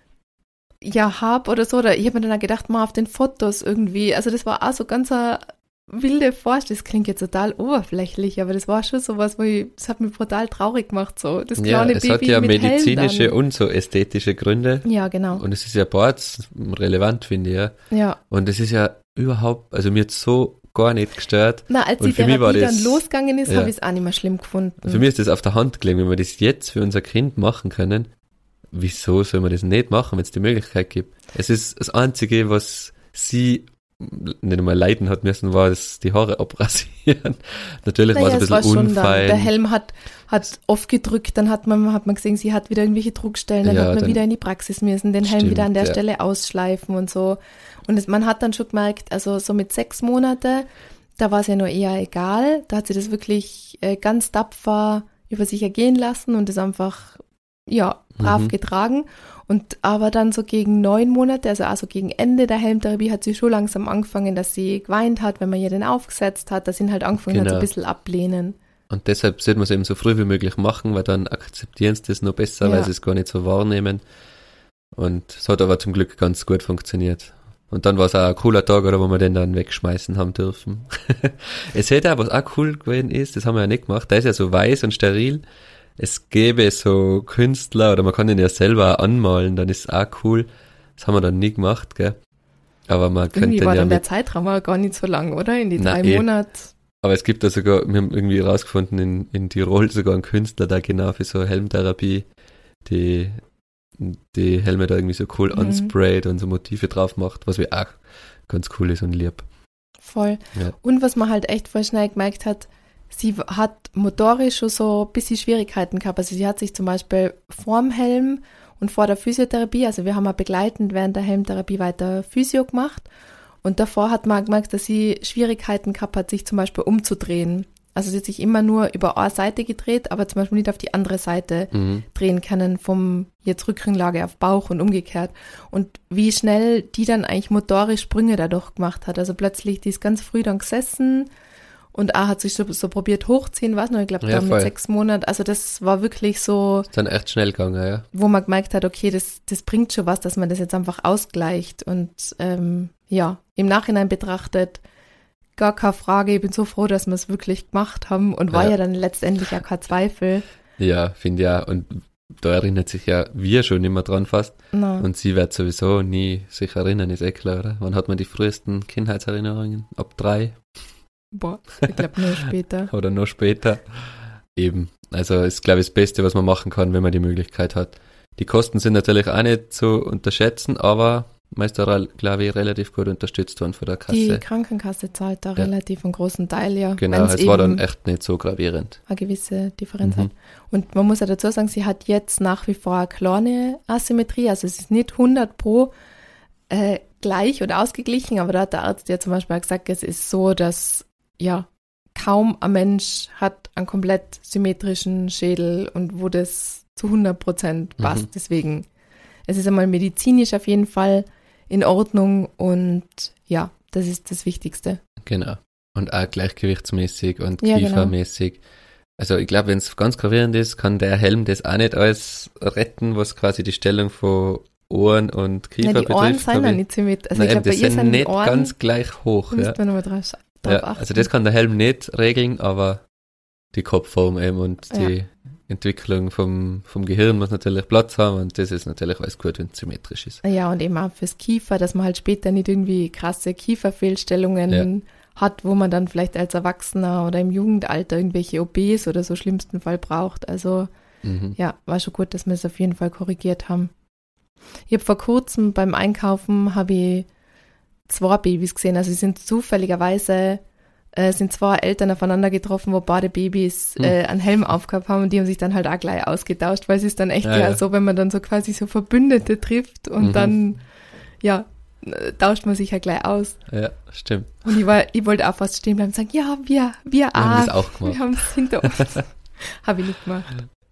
Speaker 2: ja hab oder so, oder ich habe mir dann auch gedacht, mal auf den Fotos irgendwie, also das war auch so ganz eine wilde Vorstellung, das klingt jetzt total oberflächlich, aber das war schon sowas, wo ich, das hat mich brutal traurig gemacht, so, das
Speaker 1: Ja,
Speaker 2: kleine
Speaker 1: es
Speaker 2: Baby
Speaker 1: hat ja
Speaker 2: mit
Speaker 1: medizinische
Speaker 2: Helm
Speaker 1: und so ästhetische Gründe.
Speaker 2: dann. Ja, genau,
Speaker 1: Und es ist ja beides relevant, finde ich. Ja.
Speaker 2: ja.
Speaker 1: Und es ist ja überhaupt, also mir hat so gar nicht gestört.
Speaker 2: Na, als
Speaker 1: Und
Speaker 2: die
Speaker 1: für mich war
Speaker 2: Therapie dann
Speaker 1: das-
Speaker 2: losgegangen ist,
Speaker 1: ja.
Speaker 2: habe ich es auch nicht mehr schlimm gefunden.
Speaker 1: Für mich ist das auf der Hand gelegen, wenn wir das jetzt für unser Kind machen können. Wieso soll man das nicht machen, wenn es die Möglichkeit gibt? Es ist das Einzige, was sie nicht einmal leiden hat müssen, war das, die Haare abrasieren. Natürlich war es ein
Speaker 2: es
Speaker 1: bisschen
Speaker 2: schon dann,
Speaker 1: unfein.
Speaker 2: der Helm hat, hat oft gedrückt, dann hat man, hat man gesehen, sie hat wieder irgendwelche Druckstellen, dann
Speaker 1: Ja,
Speaker 2: hat man
Speaker 1: dann-
Speaker 2: wieder in die Praxis müssen, den Helm
Speaker 1: Stimmt,
Speaker 2: wieder an der
Speaker 1: ja.
Speaker 2: Stelle ausschleifen und so. Und es, man hat dann schon gemerkt, also so mit sechs Monate, da war es ja nur eher egal, da hat sie das wirklich äh, ganz tapfer über sich ergehen lassen und das einfach, ja, brav
Speaker 1: Mhm.
Speaker 2: getragen. Und aber dann so gegen neun Monate, also also gegen Ende der Helmtherapie, hat sie schon langsam angefangen, dass sie geweint hat, wenn man ihr den aufgesetzt hat, dass sie ihn halt angefangen hat, so
Speaker 1: Genau.
Speaker 2: ein bisschen ablehnen.
Speaker 1: Und deshalb sollte man es eben so früh wie möglich machen, weil dann akzeptieren sie das noch besser,
Speaker 2: Ja.
Speaker 1: weil sie es gar nicht so wahrnehmen. Und es hat aber zum Glück ganz gut funktioniert. Und dann war es auch ein cooler Tag, oder, wo wir den dann wegschmeißen haben dürfen. Es hätte auch, was auch cool gewesen ist, das haben wir ja nicht gemacht, der ist ja so weiß und steril. Es gäbe so Künstler, oder man kann den ja selber auch anmalen, dann ist es auch cool. Das haben wir dann nie gemacht, gell. Aber man könnte
Speaker 2: Irgendwie
Speaker 1: den
Speaker 2: war
Speaker 1: ja
Speaker 2: dann der
Speaker 1: mit,
Speaker 2: Zeitraum aber gar nicht so lang, oder? In die
Speaker 1: Na,
Speaker 2: drei
Speaker 1: eh.
Speaker 2: Monate.
Speaker 1: aber es gibt da sogar, wir haben irgendwie rausgefunden, in, in Tirol sogar einen Künstler, der genau für so Helmtherapie die, die Helme da irgendwie so cool
Speaker 2: Mhm.
Speaker 1: ansprayt und so Motive drauf macht, was wir auch ganz cool ist und lieb.
Speaker 2: Voll.
Speaker 1: Ja.
Speaker 2: Und was man halt echt voll schnell gemerkt hat, sie hat motorisch schon so ein bisschen Schwierigkeiten gehabt. Also sie hat sich zum Beispiel vorm Helm und vor der Physiotherapie, also wir haben ja begleitend während der Helmtherapie weiter Physio gemacht und davor hat man gemerkt, dass sie Schwierigkeiten gehabt hat, sich zum Beispiel umzudrehen. Also sie hat sich immer nur über eine Seite gedreht, aber zum Beispiel nicht auf die andere Seite
Speaker 1: Mhm.
Speaker 2: drehen können, vom jetzt Rückenlage auf Bauch und umgekehrt. Und wie schnell die dann eigentlich motorisch Sprünge dadurch gemacht hat. Also plötzlich, die ist ganz früh dann gesessen und A hat sich so, so probiert hochziehen, was noch, ich glaube,
Speaker 1: Ja,
Speaker 2: da mit
Speaker 1: voll.
Speaker 2: sechs Monaten. Also das war wirklich so,
Speaker 1: Ist dann echt schnell gegangen, ja.
Speaker 2: wo man gemerkt hat, okay, das, das bringt schon was, dass man das jetzt einfach ausgleicht. Und ähm, ja, im Nachhinein betrachtet, gar keine Frage, ich bin so froh, dass wir es wirklich gemacht haben und war
Speaker 1: Ja.
Speaker 2: ja dann letztendlich auch kein Zweifel.
Speaker 1: Ja, finde ja. Und da erinnert sich ja wir schon immer dran fast.
Speaker 2: Na,
Speaker 1: Und sie wird sowieso nie sich erinnern, ist eh klar, oder? Wann hat man die frühesten Kindheitserinnerungen? Ab drei
Speaker 2: boah, ich glaube nur später.
Speaker 1: oder noch später? Eben. Also ist, glaube ich, das Beste, was man machen kann, wenn man die Möglichkeit hat. Die Kosten sind natürlich auch nicht zu unterschätzen, aber man ist da, glaube ich, relativ gut unterstützt worden von der
Speaker 2: Die
Speaker 1: Kasse.
Speaker 2: Krankenkasse zahlt da
Speaker 1: Ja.
Speaker 2: relativ einen großen Teil, ja.
Speaker 1: Genau,
Speaker 2: wenn's
Speaker 1: es war dann
Speaker 2: eben
Speaker 1: echt nicht so gravierend.
Speaker 2: eine gewisse Differenz
Speaker 1: Mhm.
Speaker 2: hat. Und man muss ja dazu sagen, sie hat jetzt nach wie vor eine kleine Asymmetrie, also es ist nicht hundert pro äh, gleich oder ausgeglichen, aber da hat der Arzt ja zum Beispiel auch gesagt, es ist so, dass ja, kaum ein Mensch hat einen komplett symmetrischen Schädel und wo das zu hundert Prozent passt. Mhm. Deswegen, es ist einmal medizinisch auf jeden Fall in Ordnung und ja, das ist das Wichtigste.
Speaker 1: Genau. Und auch gleichgewichtsmäßig und
Speaker 2: Ja,
Speaker 1: kiefermäßig. Genau. Also ich glaube, wenn es ganz gravierend ist, kann der Helm das auch nicht alles retten, was quasi die Stellung von Ohren und Kiefer
Speaker 2: ja, die
Speaker 1: betrifft.
Speaker 2: Ohren sind ja nicht symmetrisch. Also
Speaker 1: Nein,
Speaker 2: ich glaube, bei
Speaker 1: das
Speaker 2: ihr
Speaker 1: sind
Speaker 2: sind
Speaker 1: nicht
Speaker 2: die Ohren
Speaker 1: ganz gleich hoch. Ja.
Speaker 2: Man nur drauf, drauf
Speaker 1: Ja, also das kann der Helm nicht regeln, aber die Kopfform eben und
Speaker 2: Ja.
Speaker 1: die Entwicklung vom, vom Gehirn muss natürlich Platz haben und das ist natürlich alles gut, wenn es symmetrisch ist.
Speaker 2: Ja, und eben auch fürs Kiefer, dass man halt später nicht irgendwie krasse Kieferfehlstellungen
Speaker 1: Ja.
Speaker 2: hat, wo man dann vielleicht als Erwachsener oder im Jugendalter irgendwelche O Bs oder so schlimmsten Fall braucht. Also
Speaker 1: Mhm.
Speaker 2: ja, war schon gut, dass wir es auf jeden Fall korrigiert haben. Ich habe vor kurzem beim Einkaufen habe ich zwei Babys gesehen. Also sie sind zufälligerweise äh, sind zwei Eltern aufeinander getroffen, wo beide Babys
Speaker 1: Hm.
Speaker 2: äh, einen Helm aufgehabt haben und die haben sich dann halt auch gleich ausgetauscht, weil es ist dann echt
Speaker 1: Ja,
Speaker 2: ja,
Speaker 1: ja.
Speaker 2: so, wenn man dann so quasi so Verbündete trifft und
Speaker 1: Mhm.
Speaker 2: dann ja äh, tauscht man sich halt gleich aus.
Speaker 1: Ja, stimmt.
Speaker 2: Und ich, war, ich wollte auch fast stehen bleiben und sagen, ja, wir, wir,
Speaker 1: Wir haben das auch
Speaker 2: wir
Speaker 1: gemacht.
Speaker 2: haben es hinter uns. Habe ich nicht gemacht.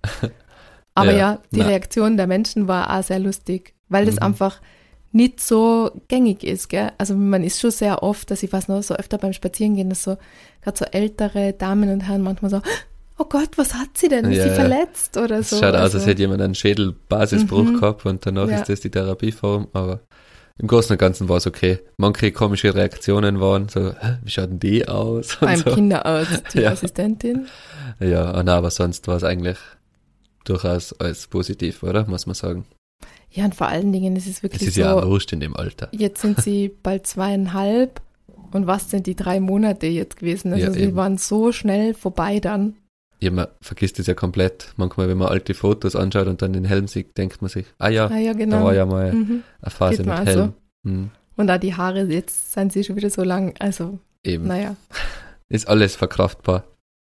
Speaker 2: Aber
Speaker 1: Ja,
Speaker 2: ja, die
Speaker 1: na.
Speaker 2: Reaktion der Menschen war auch sehr lustig, weil das
Speaker 1: Mhm.
Speaker 2: einfach nicht so gängig ist, gell? Also man ist schon sehr oft, dass ich weiß noch, so öfter beim Spazierengehen, dass so, gerade so ältere Damen und Herren manchmal so, oh Gott, was hat sie denn? Ist
Speaker 1: Ja,
Speaker 2: sie
Speaker 1: ja.
Speaker 2: verletzt oder
Speaker 1: Es
Speaker 2: so?
Speaker 1: schaut aus,
Speaker 2: Also,
Speaker 1: als hätte jemand einen Schädelbasisbruch
Speaker 2: Mhm.
Speaker 1: gehabt und danach
Speaker 2: Ja.
Speaker 1: ist das die Therapieform, aber im Großen und Ganzen war es okay. Manche komische Reaktionen waren so, "Hä, wie schaut denn die aus?" Und
Speaker 2: beim
Speaker 1: so.
Speaker 2: Kinderarzt, die
Speaker 1: Ja.
Speaker 2: Assistentin.
Speaker 1: Ja, ah, nein, aber sonst war es eigentlich durchaus als positiv, oder? Muss man sagen.
Speaker 2: Ja, und vor allen Dingen ist es
Speaker 1: Es
Speaker 2: wirklich
Speaker 1: ist
Speaker 2: so,
Speaker 1: ja auch wurscht in dem Alter.
Speaker 2: jetzt sind sie bald zweieinhalb und was sind die drei Monate jetzt gewesen? Also
Speaker 1: Ja,
Speaker 2: sie
Speaker 1: eben.
Speaker 2: waren so schnell vorbei dann.
Speaker 1: Ja, man vergisst es ja komplett. Manchmal, wenn man alte Fotos anschaut und dann den Helm sieht, denkt man sich, ah ja,
Speaker 2: Ah ja,
Speaker 1: da
Speaker 2: genau.
Speaker 1: war ja mal
Speaker 2: Mhm.
Speaker 1: eine Phase
Speaker 2: Geht
Speaker 1: mit
Speaker 2: mir auch
Speaker 1: Helm. Hm,
Speaker 2: Und da die Haare, jetzt sind sie schon wieder so lang. Also,
Speaker 1: eben.
Speaker 2: naja.
Speaker 1: Ist alles verkraftbar.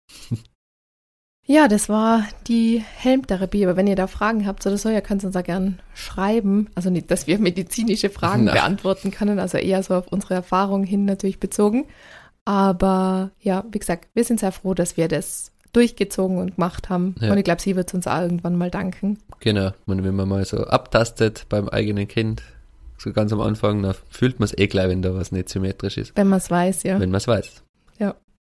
Speaker 2: Ja, das war die Helmtherapie. Aber wenn ihr da Fragen habt oder so, ihr könnt uns da gern schreiben. Also nicht, dass wir medizinische Fragen
Speaker 1: Na.
Speaker 2: beantworten können, also eher so auf unsere Erfahrung hin natürlich bezogen. Aber ja, wie gesagt, wir sind sehr froh, dass wir das durchgezogen und gemacht haben.
Speaker 1: Ja.
Speaker 2: Und ich glaube, sie wird uns auch irgendwann mal danken.
Speaker 1: Genau. Und wenn man mal so abtastet beim eigenen Kind, so ganz am Anfang, dann fühlt man es eh gleich, wenn da was nicht symmetrisch ist.
Speaker 2: Wenn man es weiß, ja.
Speaker 1: Wenn man es weiß.
Speaker 2: Ja.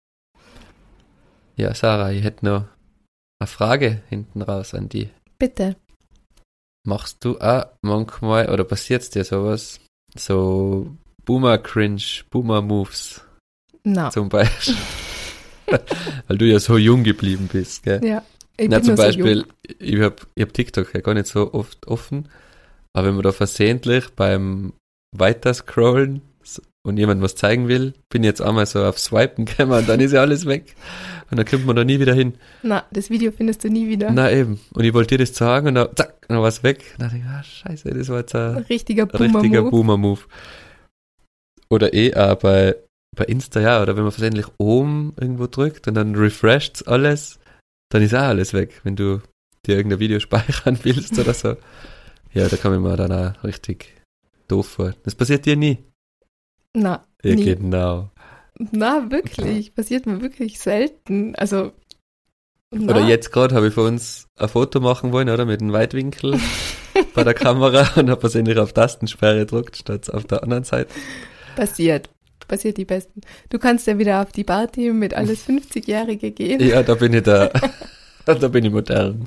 Speaker 1: Ja, Sarah, ich hätte noch eine Frage hinten raus an die.
Speaker 2: Bitte.
Speaker 1: Machst du auch manchmal, oder passiert dir sowas, so Boomer-Cringe, Boomer-Moves
Speaker 2: Na,
Speaker 1: zum Beispiel? Weil du ja so jung geblieben bist, gell?
Speaker 2: ja. Ich
Speaker 1: Na,
Speaker 2: bin
Speaker 1: zum
Speaker 2: nur so
Speaker 1: Beispiel,
Speaker 2: jung.
Speaker 1: ich hab, ich hab TikTok ja gar nicht so oft offen, aber wenn man da versehentlich beim Weiterscrollen s- und jemand was zeigen will, bin ich jetzt einmal so auf Swipen gekommen und dann ist ja alles weg. Und dann kommt man da nie wieder hin.
Speaker 2: Na, das Video findest du nie wieder.
Speaker 1: Na eben. Und ich wollte dir das sagen und dann zack, dann war es weg. Und dann dachte ich, ah, scheiße, das war jetzt ein
Speaker 2: Ein richtiger
Speaker 1: richtiger
Speaker 2: Boomer-Move.
Speaker 1: Boomer-Move. Oder eh auch bei, bei Insta, ja, oder wenn man versehentlich oben irgendwo drückt und dann refresht alles, dann ist auch alles weg, wenn du dir irgendein Video speichern willst oder so. Ja, da kann ich mir dann auch richtig doof vor. Das passiert dir nie.
Speaker 2: Na,
Speaker 1: Ja,
Speaker 2: nie.
Speaker 1: genau.
Speaker 2: Na, wirklich. Passiert mir wirklich selten. Also, na,
Speaker 1: Oder jetzt gerade habe ich für uns ein Foto machen wollen, oder? Mit einem Weitwinkel bei der Kamera und habe versehentlich auf Tastensperre gedrückt, statt auf der anderen Seite.
Speaker 2: passiert. Passiert die Besten. Du kannst ja wieder auf die Party mit alles fünfzigjährige gehen.
Speaker 1: Ja, da bin ich da. Da bin ich modern.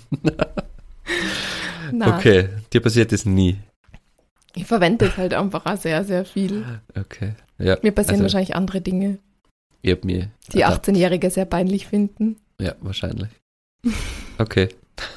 Speaker 2: Na,
Speaker 1: Okay, dir passiert das nie.
Speaker 2: ich verwende es halt einfach auch sehr, sehr viel.
Speaker 1: Okay. Ja,
Speaker 2: Mir passieren
Speaker 1: also,
Speaker 2: wahrscheinlich andere Dinge,
Speaker 1: ich hab mir.
Speaker 2: die
Speaker 1: ertappt.
Speaker 2: achtzehnjährige sehr peinlich finden.
Speaker 1: Ja, wahrscheinlich. Okay.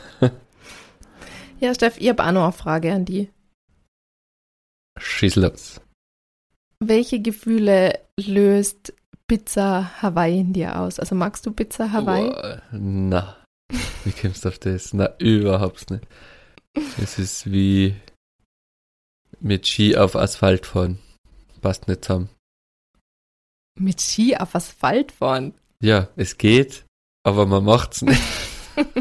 Speaker 2: Ja, Steff, ich habe auch noch eine Frage an die.
Speaker 1: Schieß los.
Speaker 2: Welche Gefühle löst Pizza Hawaii in dir aus? Also magst du Pizza Hawaii?
Speaker 1: Boah, na. Wie kommst du auf das? Na, überhaupt nicht. Es ist wie mit Ski auf Asphalt fahren. Passt nicht zusammen.
Speaker 2: Mit Ski auf Asphalt fahren?
Speaker 1: Ja, es geht, aber man macht's nicht.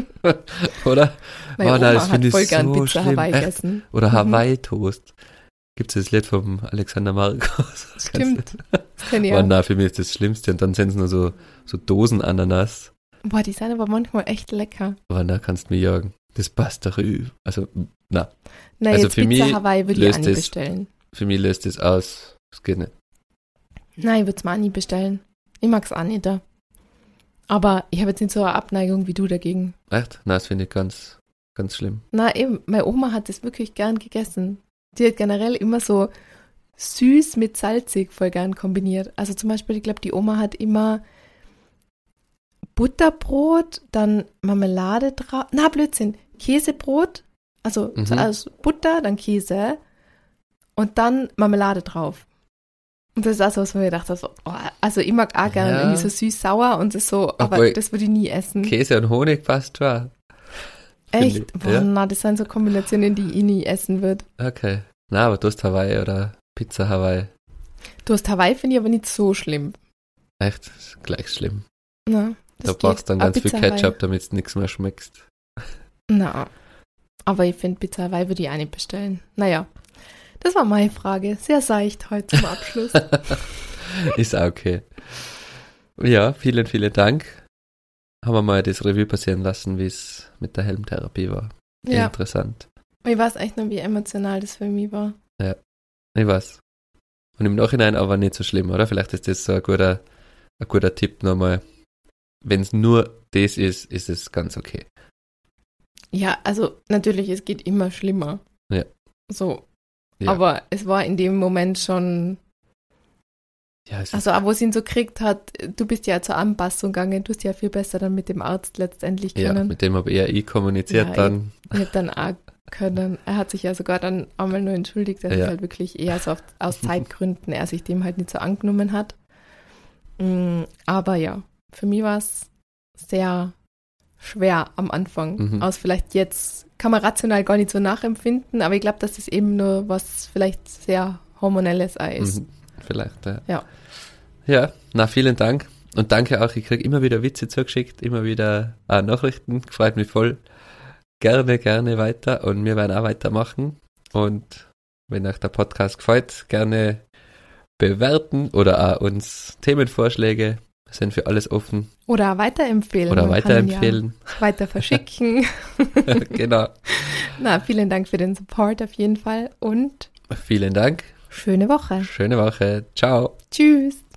Speaker 1: Oder?
Speaker 2: Meine
Speaker 1: Oh nein,
Speaker 2: Oma
Speaker 1: das
Speaker 2: hat
Speaker 1: find ich
Speaker 2: voll gern
Speaker 1: so
Speaker 2: Pizza
Speaker 1: schlimm.
Speaker 2: Hawaii
Speaker 1: Echt?
Speaker 2: gegessen.
Speaker 1: Oder
Speaker 2: Mhm.
Speaker 1: Hawaii-Toast. Gibt es das Lied vom Alexander Markus?
Speaker 2: Stimmt. Das kenn ich
Speaker 1: Aber
Speaker 2: auch.
Speaker 1: nein, für mich ist das Schlimmste. Und dann sind es nur so, so Dosen-Ananas.
Speaker 2: Boah, die sind aber manchmal echt lecker.
Speaker 1: Aber da kannst du mich jagen. Das passt doch. ü- Also, na,
Speaker 2: Na,
Speaker 1: Also
Speaker 2: jetzt
Speaker 1: für
Speaker 2: Pizza
Speaker 1: mich
Speaker 2: Hawaii würde ich
Speaker 1: löst
Speaker 2: auch nie
Speaker 1: es-
Speaker 2: bestellen.
Speaker 1: für mich löst das aus. Das geht nicht.
Speaker 2: Nein, ich würde es mir auch nie bestellen. Ich mag es auch nicht da. Aber ich habe jetzt nicht so eine Abneigung wie du dagegen.
Speaker 1: Echt? Nein, das finde ich ganz, ganz schlimm.
Speaker 2: Na eben, meine Oma hat das wirklich gern gegessen. Die hat generell immer so süß mit salzig voll gern kombiniert. Also zum Beispiel, ich glaube, die Oma hat immer Butterbrot, dann Marmelade drauf. Na, Blödsinn, Käsebrot. Also
Speaker 1: Mhm.
Speaker 2: zuerst Butter, dann Käse und dann Marmelade drauf. Und das ist auch so, was man mir gedacht hat, so, oh, also ich mag auch gern
Speaker 1: Ja.
Speaker 2: irgendwie so süß-sauer und das so, aber
Speaker 1: Obwohl-
Speaker 2: das würde ich nie essen.
Speaker 1: Käse und Honig passt schon. finde
Speaker 2: Echt?
Speaker 1: ich,
Speaker 2: Boah,
Speaker 1: ja.
Speaker 2: na, das sind so Kombinationen, die ich nie essen würde.
Speaker 1: Okay. Na, aber Toast Hawaii oder Pizza Hawaii.
Speaker 2: Toast Hawaii finde ich aber nicht so schlimm.
Speaker 1: Echt? Ist gleich schlimm.
Speaker 2: Na,
Speaker 1: Da
Speaker 2: das
Speaker 1: brauchst du dann
Speaker 2: geht.
Speaker 1: ganz
Speaker 2: Aber
Speaker 1: viel
Speaker 2: Pizza Hawaii-
Speaker 1: Ketchup, damit du nichts mehr schmeckst.
Speaker 2: Na, aber ich finde Pizza Hawaii würde ich auch nicht bestellen. Naja, das war meine Frage. Sehr seicht heute zum Abschluss.
Speaker 1: Ist auch okay. Ja, vielen, vielen Dank. Haben wir mal das Revue passieren lassen, wie es mit der Helmtherapie war.
Speaker 2: Ja,
Speaker 1: Interessant.
Speaker 2: ich weiß echt noch, wie emotional das für mich war.
Speaker 1: Ich weiß. Und im Nachhinein aber nicht so schlimm, oder? Vielleicht ist das so ein guter, ein guter Tipp nochmal. Wenn es nur das ist, ist es ganz okay.
Speaker 2: Ja, also natürlich, es geht immer schlimmer.
Speaker 1: Ja.
Speaker 2: So,
Speaker 1: Ja.
Speaker 2: aber es war in dem Moment schon,
Speaker 1: Ja, es ist,
Speaker 2: also auch wo sie ihn so gekriegt hat, du bist ja zur Anpassung gegangen, du hast ja viel besser dann mit dem Arzt letztendlich
Speaker 1: ja,
Speaker 2: können.
Speaker 1: mit dem habe eher ich kommuniziert
Speaker 2: Ja,
Speaker 1: dann.
Speaker 2: Ich habe dann auch können, er hat sich ja sogar dann einmal nur entschuldigt, dass
Speaker 1: Ja.
Speaker 2: es halt wirklich eher so auf, aus Zeitgründen er sich dem halt nicht so angenommen hat. Mm, Aber ja, für mich war es sehr schwer am Anfang.
Speaker 1: Mhm.
Speaker 2: Aus vielleicht jetzt kann man rational gar nicht so nachempfinden, aber ich glaube, dass es eben nur was vielleicht sehr Hormonelles auch ist.
Speaker 1: Mhm. Vielleicht, ja.
Speaker 2: Ja.
Speaker 1: Ja, na, vielen Dank. Und danke auch, ich kriege immer wieder Witze zugeschickt, immer wieder äh, Nachrichten, freut mich voll. Gerne, gerne weiter und wir werden auch weitermachen. Und wenn euch der Podcast gefällt, gerne bewerten oder auch uns Themenvorschläge, wir sind für alles offen
Speaker 2: Oder weiterempfehlen.
Speaker 1: oder
Speaker 2: Man kann ihn
Speaker 1: weiterempfehlen.
Speaker 2: Ja weiter verschicken.
Speaker 1: Genau.
Speaker 2: Na, vielen Dank für den Support auf jeden Fall und
Speaker 1: Vielen Dank.
Speaker 2: schöne Woche.
Speaker 1: Schöne Woche. Ciao.
Speaker 2: Tschüss.